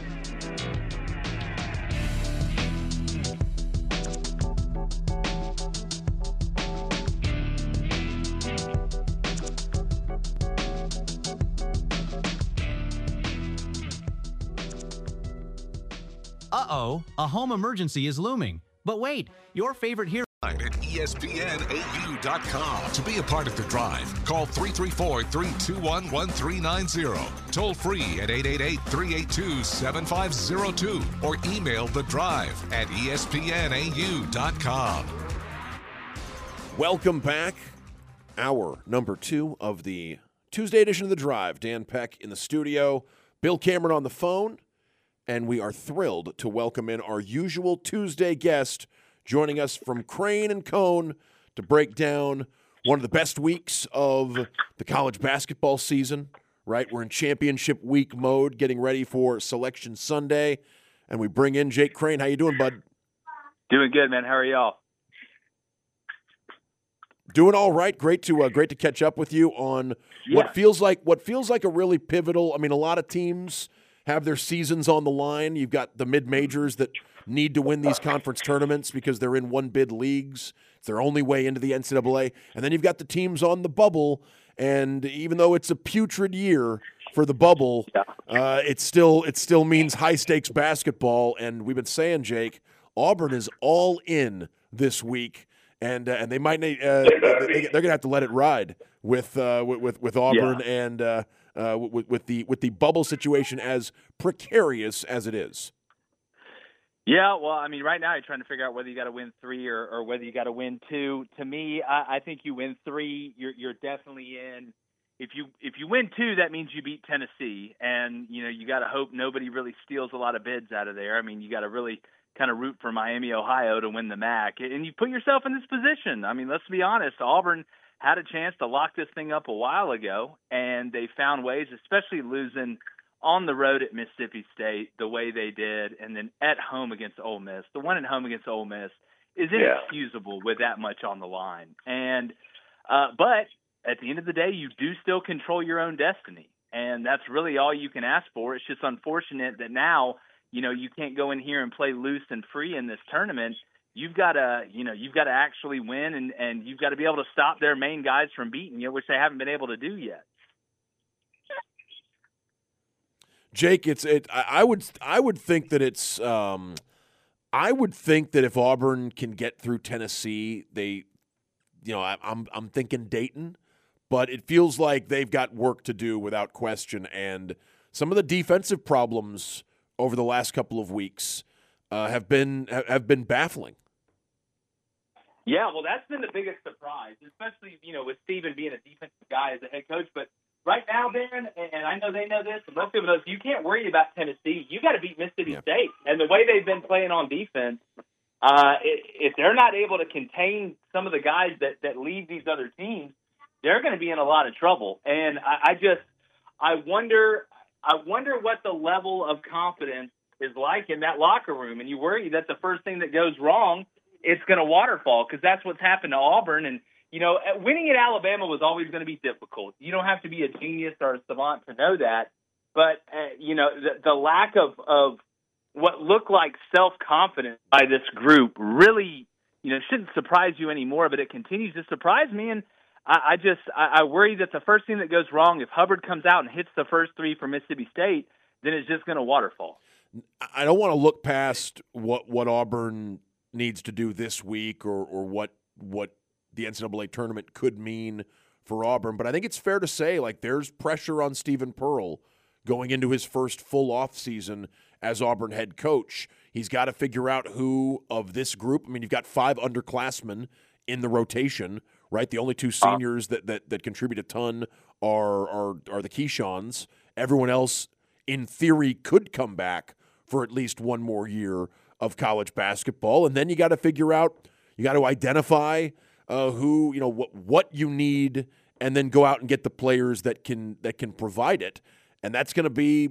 Uh-oh, a home emergency is looming. But wait, your favorite hero... At E S P N A U dot com. To be a part of The Drive, call three three four, three two one, one three nine zero. Toll free at eight eight eight, three eight two, seven five zero two or email The Drive at E S P N A U dot com. Welcome back. Hour number two of the Tuesday edition of The Drive. Dan Peck in the studio, Bill Cameron on the phone, and we are thrilled to welcome in our usual Tuesday guest, joining us from Crane and Cone to break down one of the best weeks of the college basketball season, right? We're in championship week mode, getting ready for Selection Sunday, and we bring in Jake Crane. How you doing, bud? Doing good, man. How are y'all? Doing all right. Great to uh, great to catch up with you on yeah. what feels like what feels like a really pivotal. I mean, a lot of teams have their seasons on the line. You've got the mid-majors that need to win these conference tournaments because they're in one-bid leagues. It's their only way into the N C double A. And then you've got the teams on the bubble, and even though it's a putrid year for the bubble, yeah. uh, it still it still means high-stakes basketball. And we've been saying, Jake, Auburn is all in this week, and uh, and they might uh, they, they're going to have to let it ride with uh, with with Auburn yeah. and uh, uh, with, with the with the bubble situation as precarious as it is. Yeah, well, I mean, right now you're trying to figure out whether you got to win three or, or whether you got to win two. To me, I, I think you win three, you're you're definitely in. If you if you win two, that means you beat Tennessee, and you know you got to hope nobody really steals a lot of bids out of there. I mean, you got to really kind of root for Miami, Ohio, to win the M A C, and you put yourself in this position. I mean, let's be honest, Auburn had a chance to lock this thing up a while ago, and they found ways, especially losing on the road at Mississippi State the way they did, and then at home against Ole Miss. The one at home against Ole Miss is inexcusable yeah. with that much on the line. And uh, but at the end of the day, you do still control your own destiny, and that's really all you can ask for. It's just unfortunate that now, you know, you can't go in here and play loose and free in this tournament. You've got to, you know, you've got to actually win, and, and you've got to be able to stop their main guys from beating you, which they haven't been able to do yet. Jake, it's it. I would I would think that it's. Um, I would think that if Auburn can get through Tennessee, they, you know, I, I'm I'm thinking Dayton, but it feels like they've got work to do without question, and some of the defensive problems over the last couple of weeks uh, have been have been baffling. Yeah, well, that's been the biggest surprise, especially you know with Steven being a defensive guy as a head coach, but. Right now, Ben, and I know they know this, and most people know this, you can't worry about Tennessee. You got to beat Mississippi yeah. State. And the way they've been playing on defense, uh, if they're not able to contain some of the guys that, that lead these other teams, they're going to be in a lot of trouble. And I, I just, I wonder, I wonder what the level of confidence is like in that locker room. And you worry that the first thing that goes wrong, it's going to waterfall, because that's what's happened to Auburn. And, you know, winning at Alabama was always going to be difficult. You don't have to be a genius or a savant to know that. But, uh, you know, the, the lack of, of what looked like self-confidence by this group really, you know, shouldn't surprise you anymore, but it continues to surprise me. And I, I just I, I worry that the first thing that goes wrong, if Hubbard comes out and hits the first three for Mississippi State, then it's just going to waterfall. I don't want to look past what, what Auburn needs to do this week or, or what what the N C double A tournament could mean for Auburn, but I think it's fair to say, like, there's pressure on Stephen Pearl going into his first full offseason as Auburn head coach. He's got to figure out who of this group. I mean, you've got five underclassmen in the rotation, right? The only two seniors that that, that contribute a ton are, are are the Keyshawn's. Everyone else, in theory, could come back for at least one more year of college basketball. And then you got to figure out, you got to identify uh, who, you know, what what you need, and then go out and get the players that can that can provide it. And that's going to be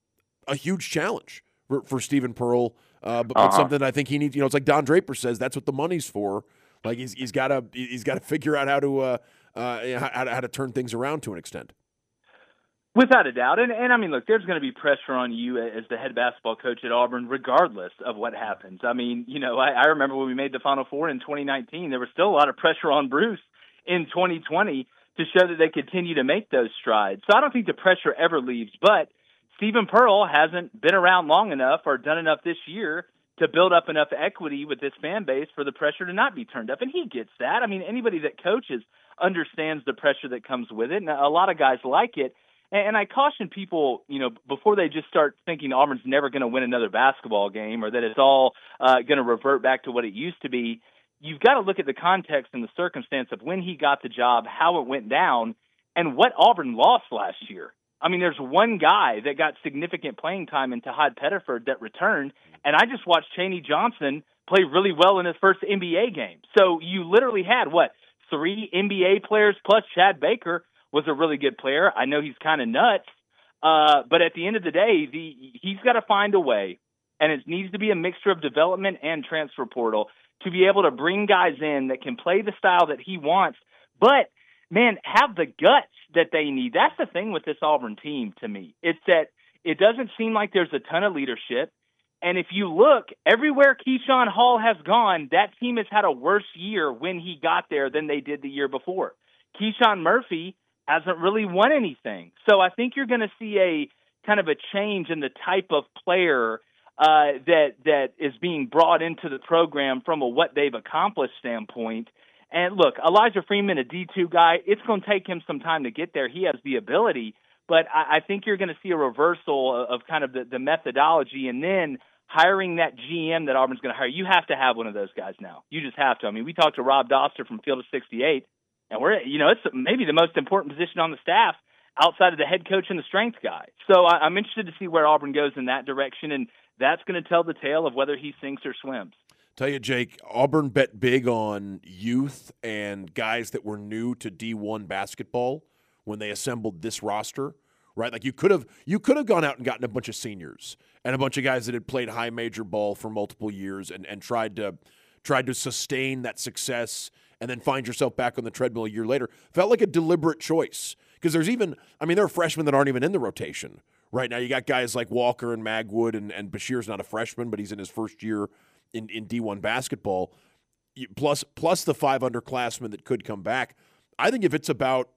a huge challenge for, for Stephen Pearl, uh, but, uh-huh. but something I think he needs. You know, it's like Don Draper says, that's what the money's for. Like he's he's got to he's got to figure out how to uh, uh, how, how to turn things around to an extent. Without a doubt. And, and I mean, look, there's going to be pressure on you as the head basketball coach at Auburn, regardless of what happens. I mean, you know, I, I remember when we made the Final Four in twenty nineteen, there was still a lot of pressure on Bruce in twenty twenty to show that they continue to make those strides. So I don't think the pressure ever leaves, but Stephen Pearl hasn't been around long enough or done enough this year to build up enough equity with this fan base for the pressure to not be turned up. And he gets that. I mean, anybody that coaches understands the pressure that comes with it, and a lot of guys like it. And I caution people, you know, before they just start thinking Auburn's never going to win another basketball game or that it's all uh, going to revert back to what it used to be. You've got to look at the context and the circumstance of when he got the job, how it went down, and what Auburn lost last year. I mean, there's one guy that got significant playing time in Tahad Pettiford that returned, and I just watched Chaney Johnson play really well in his first N B A game. So you literally had, what, three N B A players plus Chad Baker was a really good player. I know he's kind of nuts, uh, but at the end of the day, the, he's got to find a way, and it needs to be a mixture of development and transfer portal to be able to bring guys in that can play the style that he wants, but, man, have the guts that they need. That's the thing with this Auburn team to me. It's that it doesn't seem like there's a ton of leadership, and if you look, everywhere Keyshawn Hall has gone, that team has had a worse year when he got there than they did the year before. Keyshawn Murphy hasn't really won anything. So I think you're going to see a kind of a change in the type of player uh, that that is being brought into the program from a what they've accomplished standpoint. And look, Elijah Freeman, a D two guy, it's going to take him some time to get there. He has the ability, but I, I think you're going to see a reversal of, of kind of the, the methodology, and then hiring that G M that Auburn's going to hire. You have to have one of those guys now. You just have to. I mean, we talked to Rob Doster from Field of sixty-eight, and we're, you know, it's maybe the most important position on the staff outside of the head coach and the strength guy. So I, I'm interested to see where Auburn goes in that direction, and that's going to tell the tale of whether he sinks or swims. Tell you, Jake, Auburn bet big on youth and guys that were new to D one basketball when they assembled this roster, right? Like you could have you could have gone out and gotten a bunch of seniors and a bunch of guys that had played high major ball for multiple years and, and tried to tried to sustain that success and then find yourself back on the treadmill a year later. Felt like a deliberate choice because there's even, I mean, there are freshmen that aren't even in the rotation right now. You got guys like Walker and Magwood, and, and Bashir's not a freshman, but he's in his first year in, in D one basketball, plus plus the five underclassmen that could come back. I think if it's about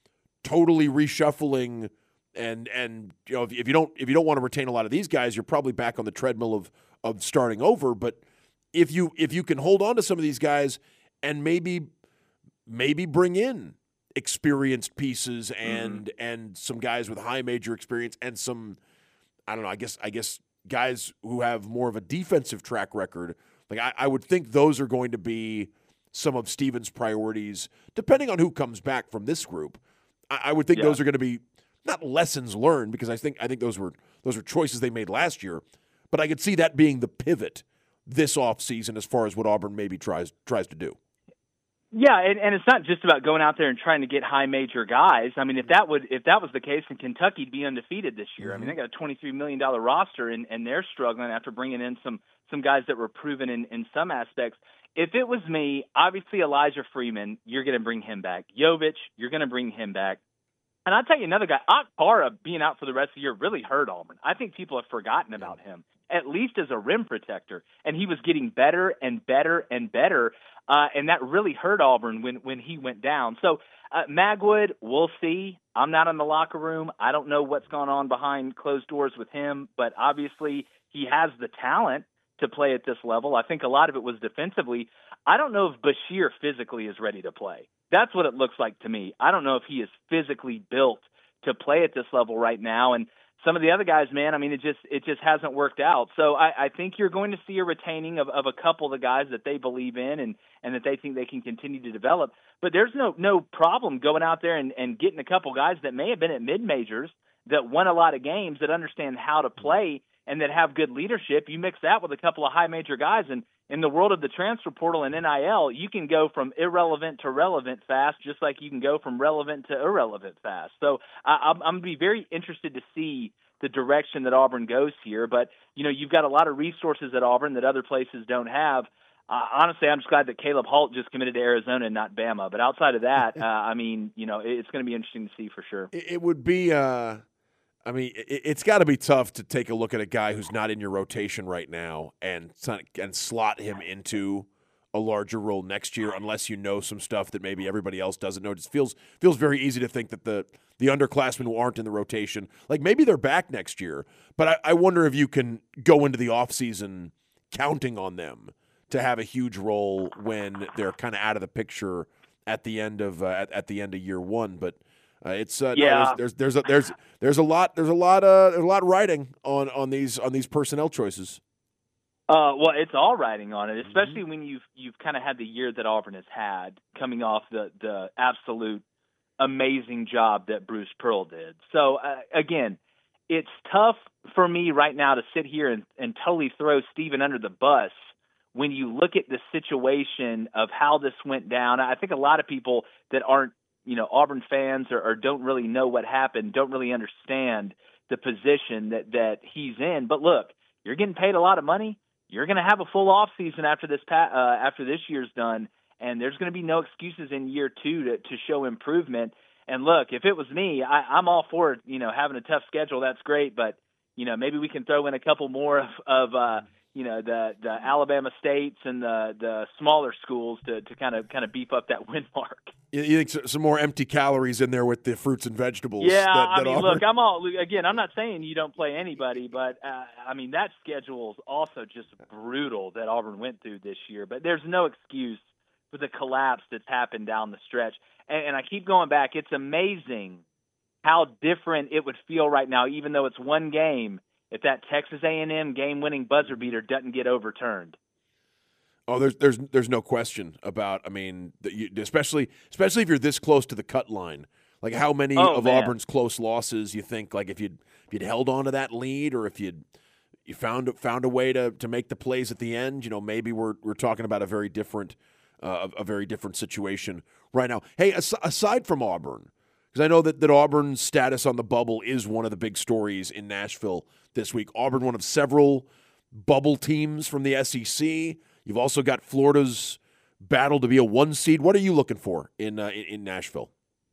totally reshuffling and and you know if, if you don't if you don't want to retain a lot of these guys, you're probably back on the treadmill of of starting over. But if you if you can hold on to some of these guys and maybe maybe bring in experienced pieces and mm-hmm. and some guys with high major experience and some I don't know I guess I guess. guys who have more of a defensive track record, like I, I would think those are going to be some of Stevens' priorities, depending on who comes back from this group. I, I would think yeah. those are going to be not lessons learned, because I think I think those were those were choices they made last year, but I could see that being the pivot this offseason as far as what Auburn maybe tries tries to do. Yeah, and, and it's not just about going out there and trying to get high major guys. I mean, if that would if that was the case, then Kentucky'd be undefeated this year. Mm-hmm. I mean, they got a twenty-three million dollars roster, and, and they're struggling after bringing in some some guys that were proven in, in some aspects. If it was me, obviously Elijah Freeman, you're going to bring him back. Jovic, you're going to bring him back. And I'll tell you another guy, Akpara being out for the rest of the year really hurt Auburn. I think people have forgotten about him, at least as a rim protector. And he was getting better and better and better, uh, and that really hurt Auburn when, when he went down. So uh, Magwood, we'll see. I'm not in the locker room. I don't know what's going on behind closed doors with him, but obviously he has the talent to play at this level. I think a lot of it was defensively. I don't know if Bashir physically is ready to play. That's what it looks like to me. I don't know if he is physically built to play at this level right now. And some of the other guys, man, I mean, it just it just hasn't worked out. So I, I think you're going to see a retaining of, of a couple of the guys that they believe in and, and that they think they can continue to develop. But there's no no problem going out there and, and getting a couple guys that may have been at mid-majors that won a lot of games, that understand how to play and that have good leadership. You mix that with a couple of high major guys, and in the world of the transfer portal and N I L, you can go from irrelevant to relevant fast, just like you can go from relevant to irrelevant fast. So I, I'm, I'm going to be very interested to see the direction that Auburn goes here. But, you know, you've got a lot of resources at Auburn that other places don't have. Uh, honestly, I'm just glad that Caleb Holt just committed to Arizona and not Bama. But outside of that, uh, I mean, you know, it's going to be interesting to see for sure. It would be uh... – I mean, it's got to be tough to take a look at a guy who's not in your rotation right now and and slot him into a larger role next year, unless you know some stuff that maybe everybody else doesn't know. It just feels feels very easy to think that the the underclassmen who aren't in the rotation, like maybe they're back next year, but I, I wonder if you can go into the offseason counting on them to have a huge role when they're kind of out of the picture at the end of uh, at, at the end of year one, but. Uh, it's uh, yeah. No, there's there's there's a, there's there's a lot there's a lot uh there's a lot riding on, on these on these personnel choices. Uh, well, it's all riding on it, especially mm-hmm. when you've you've kind of had the year that Auburn has had, coming off the the absolute amazing job that Bruce Pearl did. So uh, again, it's tough for me right now to sit here and, and totally throw Stephen under the bus when you look at the situation of how this went down. I think a lot of people that aren't you know, Auburn fans or, or don't really know what happened, don't really understand the position that, that he's in. But look, you're getting paid a lot of money. You're going to have a full off season after this uh, after this year's done, and there's going to be no excuses in year two to, to show improvement. And look, if it was me, I, I'm all for you know having a tough schedule. That's great, but you know maybe we can throw in a couple more of, of uh, you know the the Alabama States and the the smaller schools to to kind of kind of beef up that win mark. You think some more empty calories in there with the fruits and vegetables? Yeah, that, that I mean, Auburn... look, I'm all again. I'm not saying you don't play anybody, but uh, I mean that schedule is also just brutal that Auburn went through this year. But there's no excuse for the collapse that's happened down the stretch. And, and I keep going back. It's amazing how different it would feel right now, even though it's one game, if that Texas A and M game-winning buzzer beater doesn't get overturned. Oh, there's there's there's no question about. I mean, you, especially especially if you're this close to the cut line. Like how many oh, of man. Auburn's close losses you think? Like if you'd if you'd held on to that lead, or if you'd you found found a way to, to make the plays at the end. You know, maybe we're we're talking about a very different uh, a very different situation right now. Hey, as, aside from Auburn, because I know that that Auburn's status on the bubble is one of the big stories in Nashville this week. Auburn, one of several bubble teams from the S E C. You've also got Florida's battle to be a one seed. What are you looking for in uh, in, in Nashville?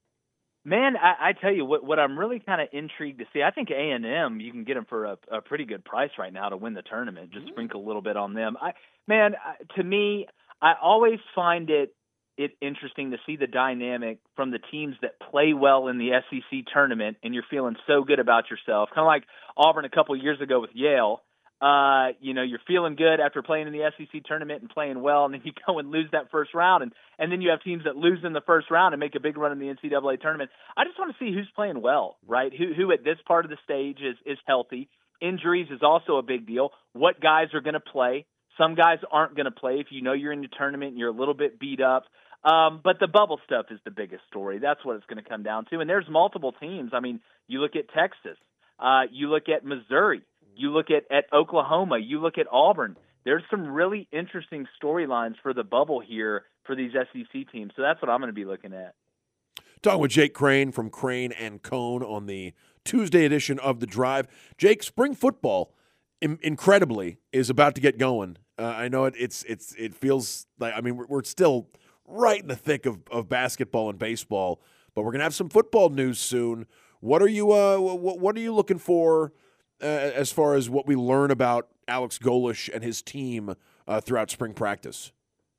Man, I, I tell you what. What I'm really kind of intrigued to see. I think A and M, you can get them for a, a pretty good price right now to win the tournament. Just mm-hmm. sprinkle a little bit on them. I man, to me, I always find it it interesting to see the dynamic from the teams that play well in the S E C tournament, and you're feeling so good about yourself. Kind of like Auburn a couple of years ago with Yale. Uh, you know, you're feeling good after playing in the S E C tournament and playing well, and then you go and lose that first round, and, and then you have teams that lose in the first round and make a big run in the N C double A tournament. I just want to see who's playing well, right? Who who at this part of the stage is, is healthy. Injuries is also a big deal. What guys are going to play? Some guys aren't going to play if you know you're in the tournament and you're a little bit beat up. Um, but the bubble stuff is the biggest story. That's what it's going to come down to. And there's multiple teams. I mean, you look at Texas. Uh, you look at Missouri. You look at, at Oklahoma, you look at Auburn. There's some really interesting storylines for the bubble here for these S E C teams. So that's what I'm going to be looking at. Talking with Jake Crane from Crane and Cone on the Tuesday edition of The Drive. Jake, spring football, in- incredibly, is about to get going. Uh, I know it, it's it's it feels like, I mean, we're, we're still right in the thick of, of basketball and baseball, but we're going to have some football news soon. What are you uh, what, what are you looking for uh, as far as what we learn about Alex Golesh and his team uh, throughout spring practice?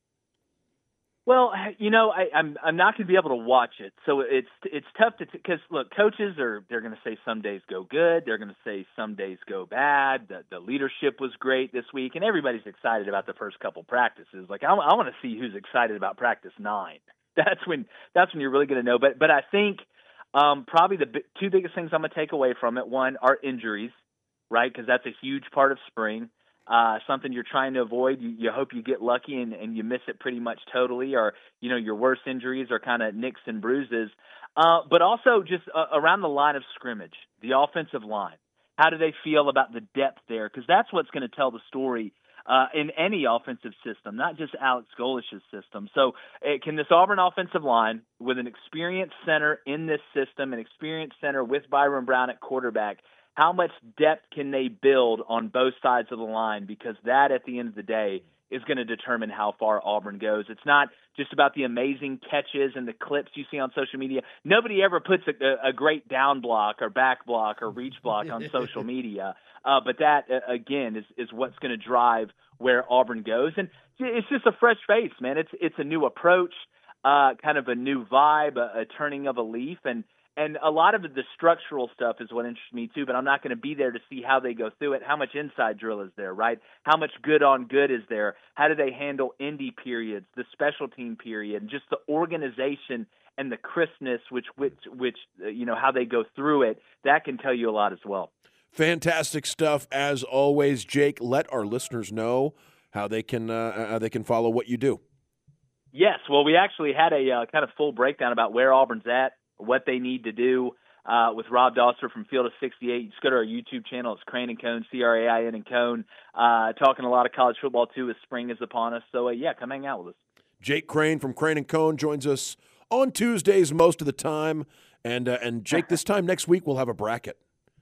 Well, you know, I, I'm I'm not going to be able to watch it, so it's it's tough to because look, coaches are they're going to say some days go good, they're going to say some days go bad. The, the leadership was great this week, and everybody's excited about the first couple practices. Like I, I want to see who's excited about practice nine. That's when that's when you're really going to know. But but I think um, probably the b- two biggest things I'm going to take away from it: one are injuries, right? Because that's a huge part of spring. Uh, something you're trying to avoid. You, you hope you get lucky and, and you miss it pretty much totally, or, you know, your worst injuries are kind of nicks and bruises. Uh, but also just uh, around the line of scrimmage, the offensive line. How do they feel about the depth there? Because that's what's going to tell the story uh, in any offensive system, not just Alex Golesh's system. So uh, can this Auburn offensive line, with an experienced center in this system, an experienced center with Byron Brown at quarterback, how much depth can they build on both sides of the line? Because that, at the end of the day, is going to determine how far Auburn goes. It's not just about the amazing catches and the clips you see on social media. Nobody ever puts a, a great down block or back block or reach block on social media. Uh, but that, uh, again, is, is what's going to drive where Auburn goes. And it's just a fresh face, man. It's it's a new approach, uh, kind of a new vibe, a, a turning of a leaf. And And a lot of the structural stuff is what interests me too, but I'm not going to be there to see how they go through it. How much inside drill is there, right? How much good on good is there? How do they handle indie periods, the special team period, and just the organization and the crispness, which, which, which, uh, you know, how they go through it, that can tell you a lot as well. Fantastic stuff as always, Jake. Let our listeners know how they can uh, how they can follow what you do. Yes, well, we actually had a uh, kind of full breakdown about where Auburn's at, what they need to do uh, with Rob Dosser from Field of sixty-eight. Just go to our YouTube channel. It's Crane and Cone, C R A I N and Cone. Uh, talking a lot of college football, too, as spring is upon us. So, uh, yeah, come hang out with us. Jake Crane from Crane and Cone joins us on Tuesdays most of the time. And, uh, and Jake, this time next week we'll have a bracket.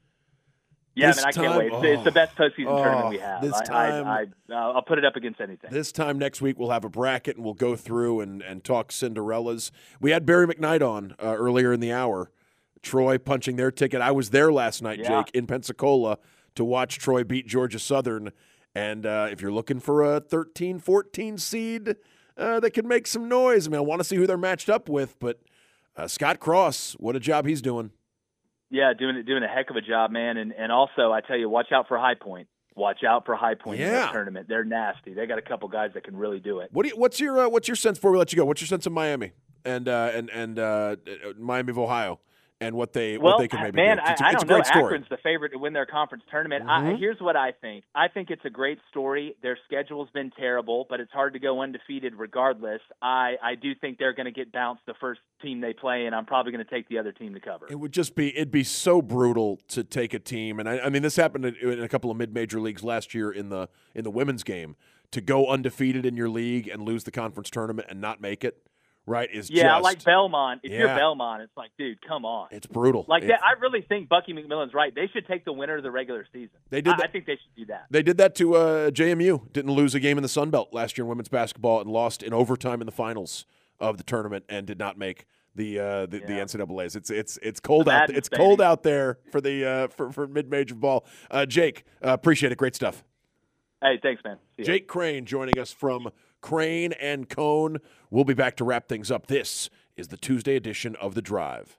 Yeah, this man, I time, can't wait. It's, oh, it's the best postseason oh, tournament we have. This I, time, I, I, uh, I'll put it up against anything. This time next week we'll have a bracket, and we'll go through and, and talk Cinderellas. We had Barry McKnight on uh, earlier in the hour. Troy punching their ticket. I was there last night, yeah. Jake, in Pensacola to watch Troy beat Georgia Southern. And uh, if you're looking for a thirteen fourteen seed uh, that can make some noise, I mean, I want to see who they're matched up with. But uh, Scott Cross, what a job he's doing. Yeah, doing doing a heck of a job, man. And and also, I tell you, watch out for High Point. Watch out for High Point yeah. in that tournament. They're nasty. They got a couple guys that can really do it. What do you, what's your uh, what's your sense before we let you go? What's your sense of Miami and uh, and and uh, Miami of Ohio? And what they well, what they can maybe man, do. It's, I, I it's don't a great know. story. Akron's the favorite to win their conference tournament. Mm-hmm. I, here's what I think. I think it's a great story. Their schedule's been terrible, but it's hard to go undefeated regardless. I, I do think they're going to get bounced the first team they play, and I'm probably going to take the other team to cover. It would just be it'd be so brutal to take a team, and I, I mean this happened in a couple of mid-major leagues last year in the in the women's game, to go undefeated in your league and lose the conference tournament and not make it. Right, is yeah, just, like Belmont. If yeah. you're Belmont, it's like, dude, come on. It's brutal. Like it's, that, I really think Bucky McMillan's right. They should take the winner of the regular season. They did. I, That, I think they should do that. They did that to uh, J M U. Didn't lose a game in the Sun Belt last year in women's basketball and lost in overtime in the finals of the tournament and did not make the uh, the, yeah. the N C double A's. It's it's it's cold Madness, out. It's baby. cold out there for the uh, for for mid-major ball. Uh, Jake, uh, appreciate it. Great stuff. Hey, thanks, man. See ya. Jake Crane joining us from Crane and Cone. We'll be back to wrap things up. This is the Tuesday edition of The Drive.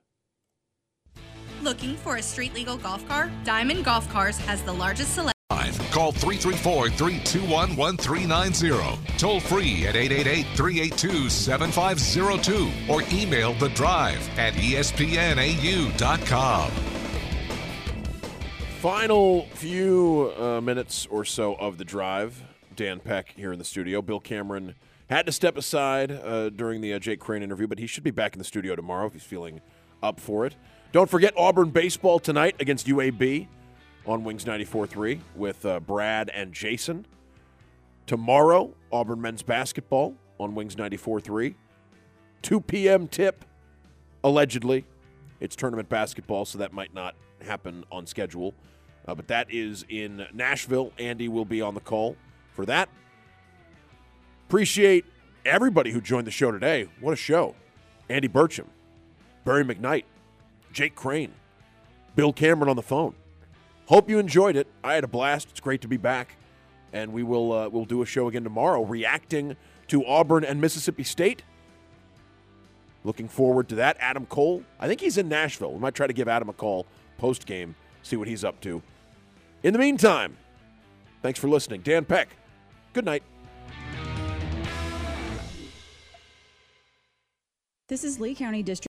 Looking for a street legal golf car? Diamond Golf Cars has the largest selection. Call three three four, three two one, one three nine zero. Toll free at eight eight eight, three eight two, seven five zero two or email the drive at E S P N A U dot com. Final few uh, minutes or so of The Drive. Dan Peck here in the studio. Bill Cameron had to step aside uh, during the uh, Jake Crane interview, but he should be back in the studio tomorrow if he's feeling up for it. Don't forget Auburn baseball tonight against U A B on Wings ninety-four point three with uh, Brad and Jason. Tomorrow, Auburn men's basketball on Wings ninety-four three. two p.m. tip, allegedly. It's tournament basketball, so that might not happen on schedule. Uh, but that is in Nashville. Andy will be on the call for that. Appreciate everybody who joined the show today. What a show. Andy Burcham, Barry McKnight, Jake Crane, Bill Cameron on the phone. Hope you enjoyed it. I had a blast. It's great to be back. And we will uh, we'll do a show again tomorrow reacting to Auburn and Mississippi State. Looking forward to that. Adam Cole, I think he's in Nashville. We might try to give Adam a call post-game, see what he's up to. In the meantime, thanks for listening. Dan Peck, good night. This is Lee County District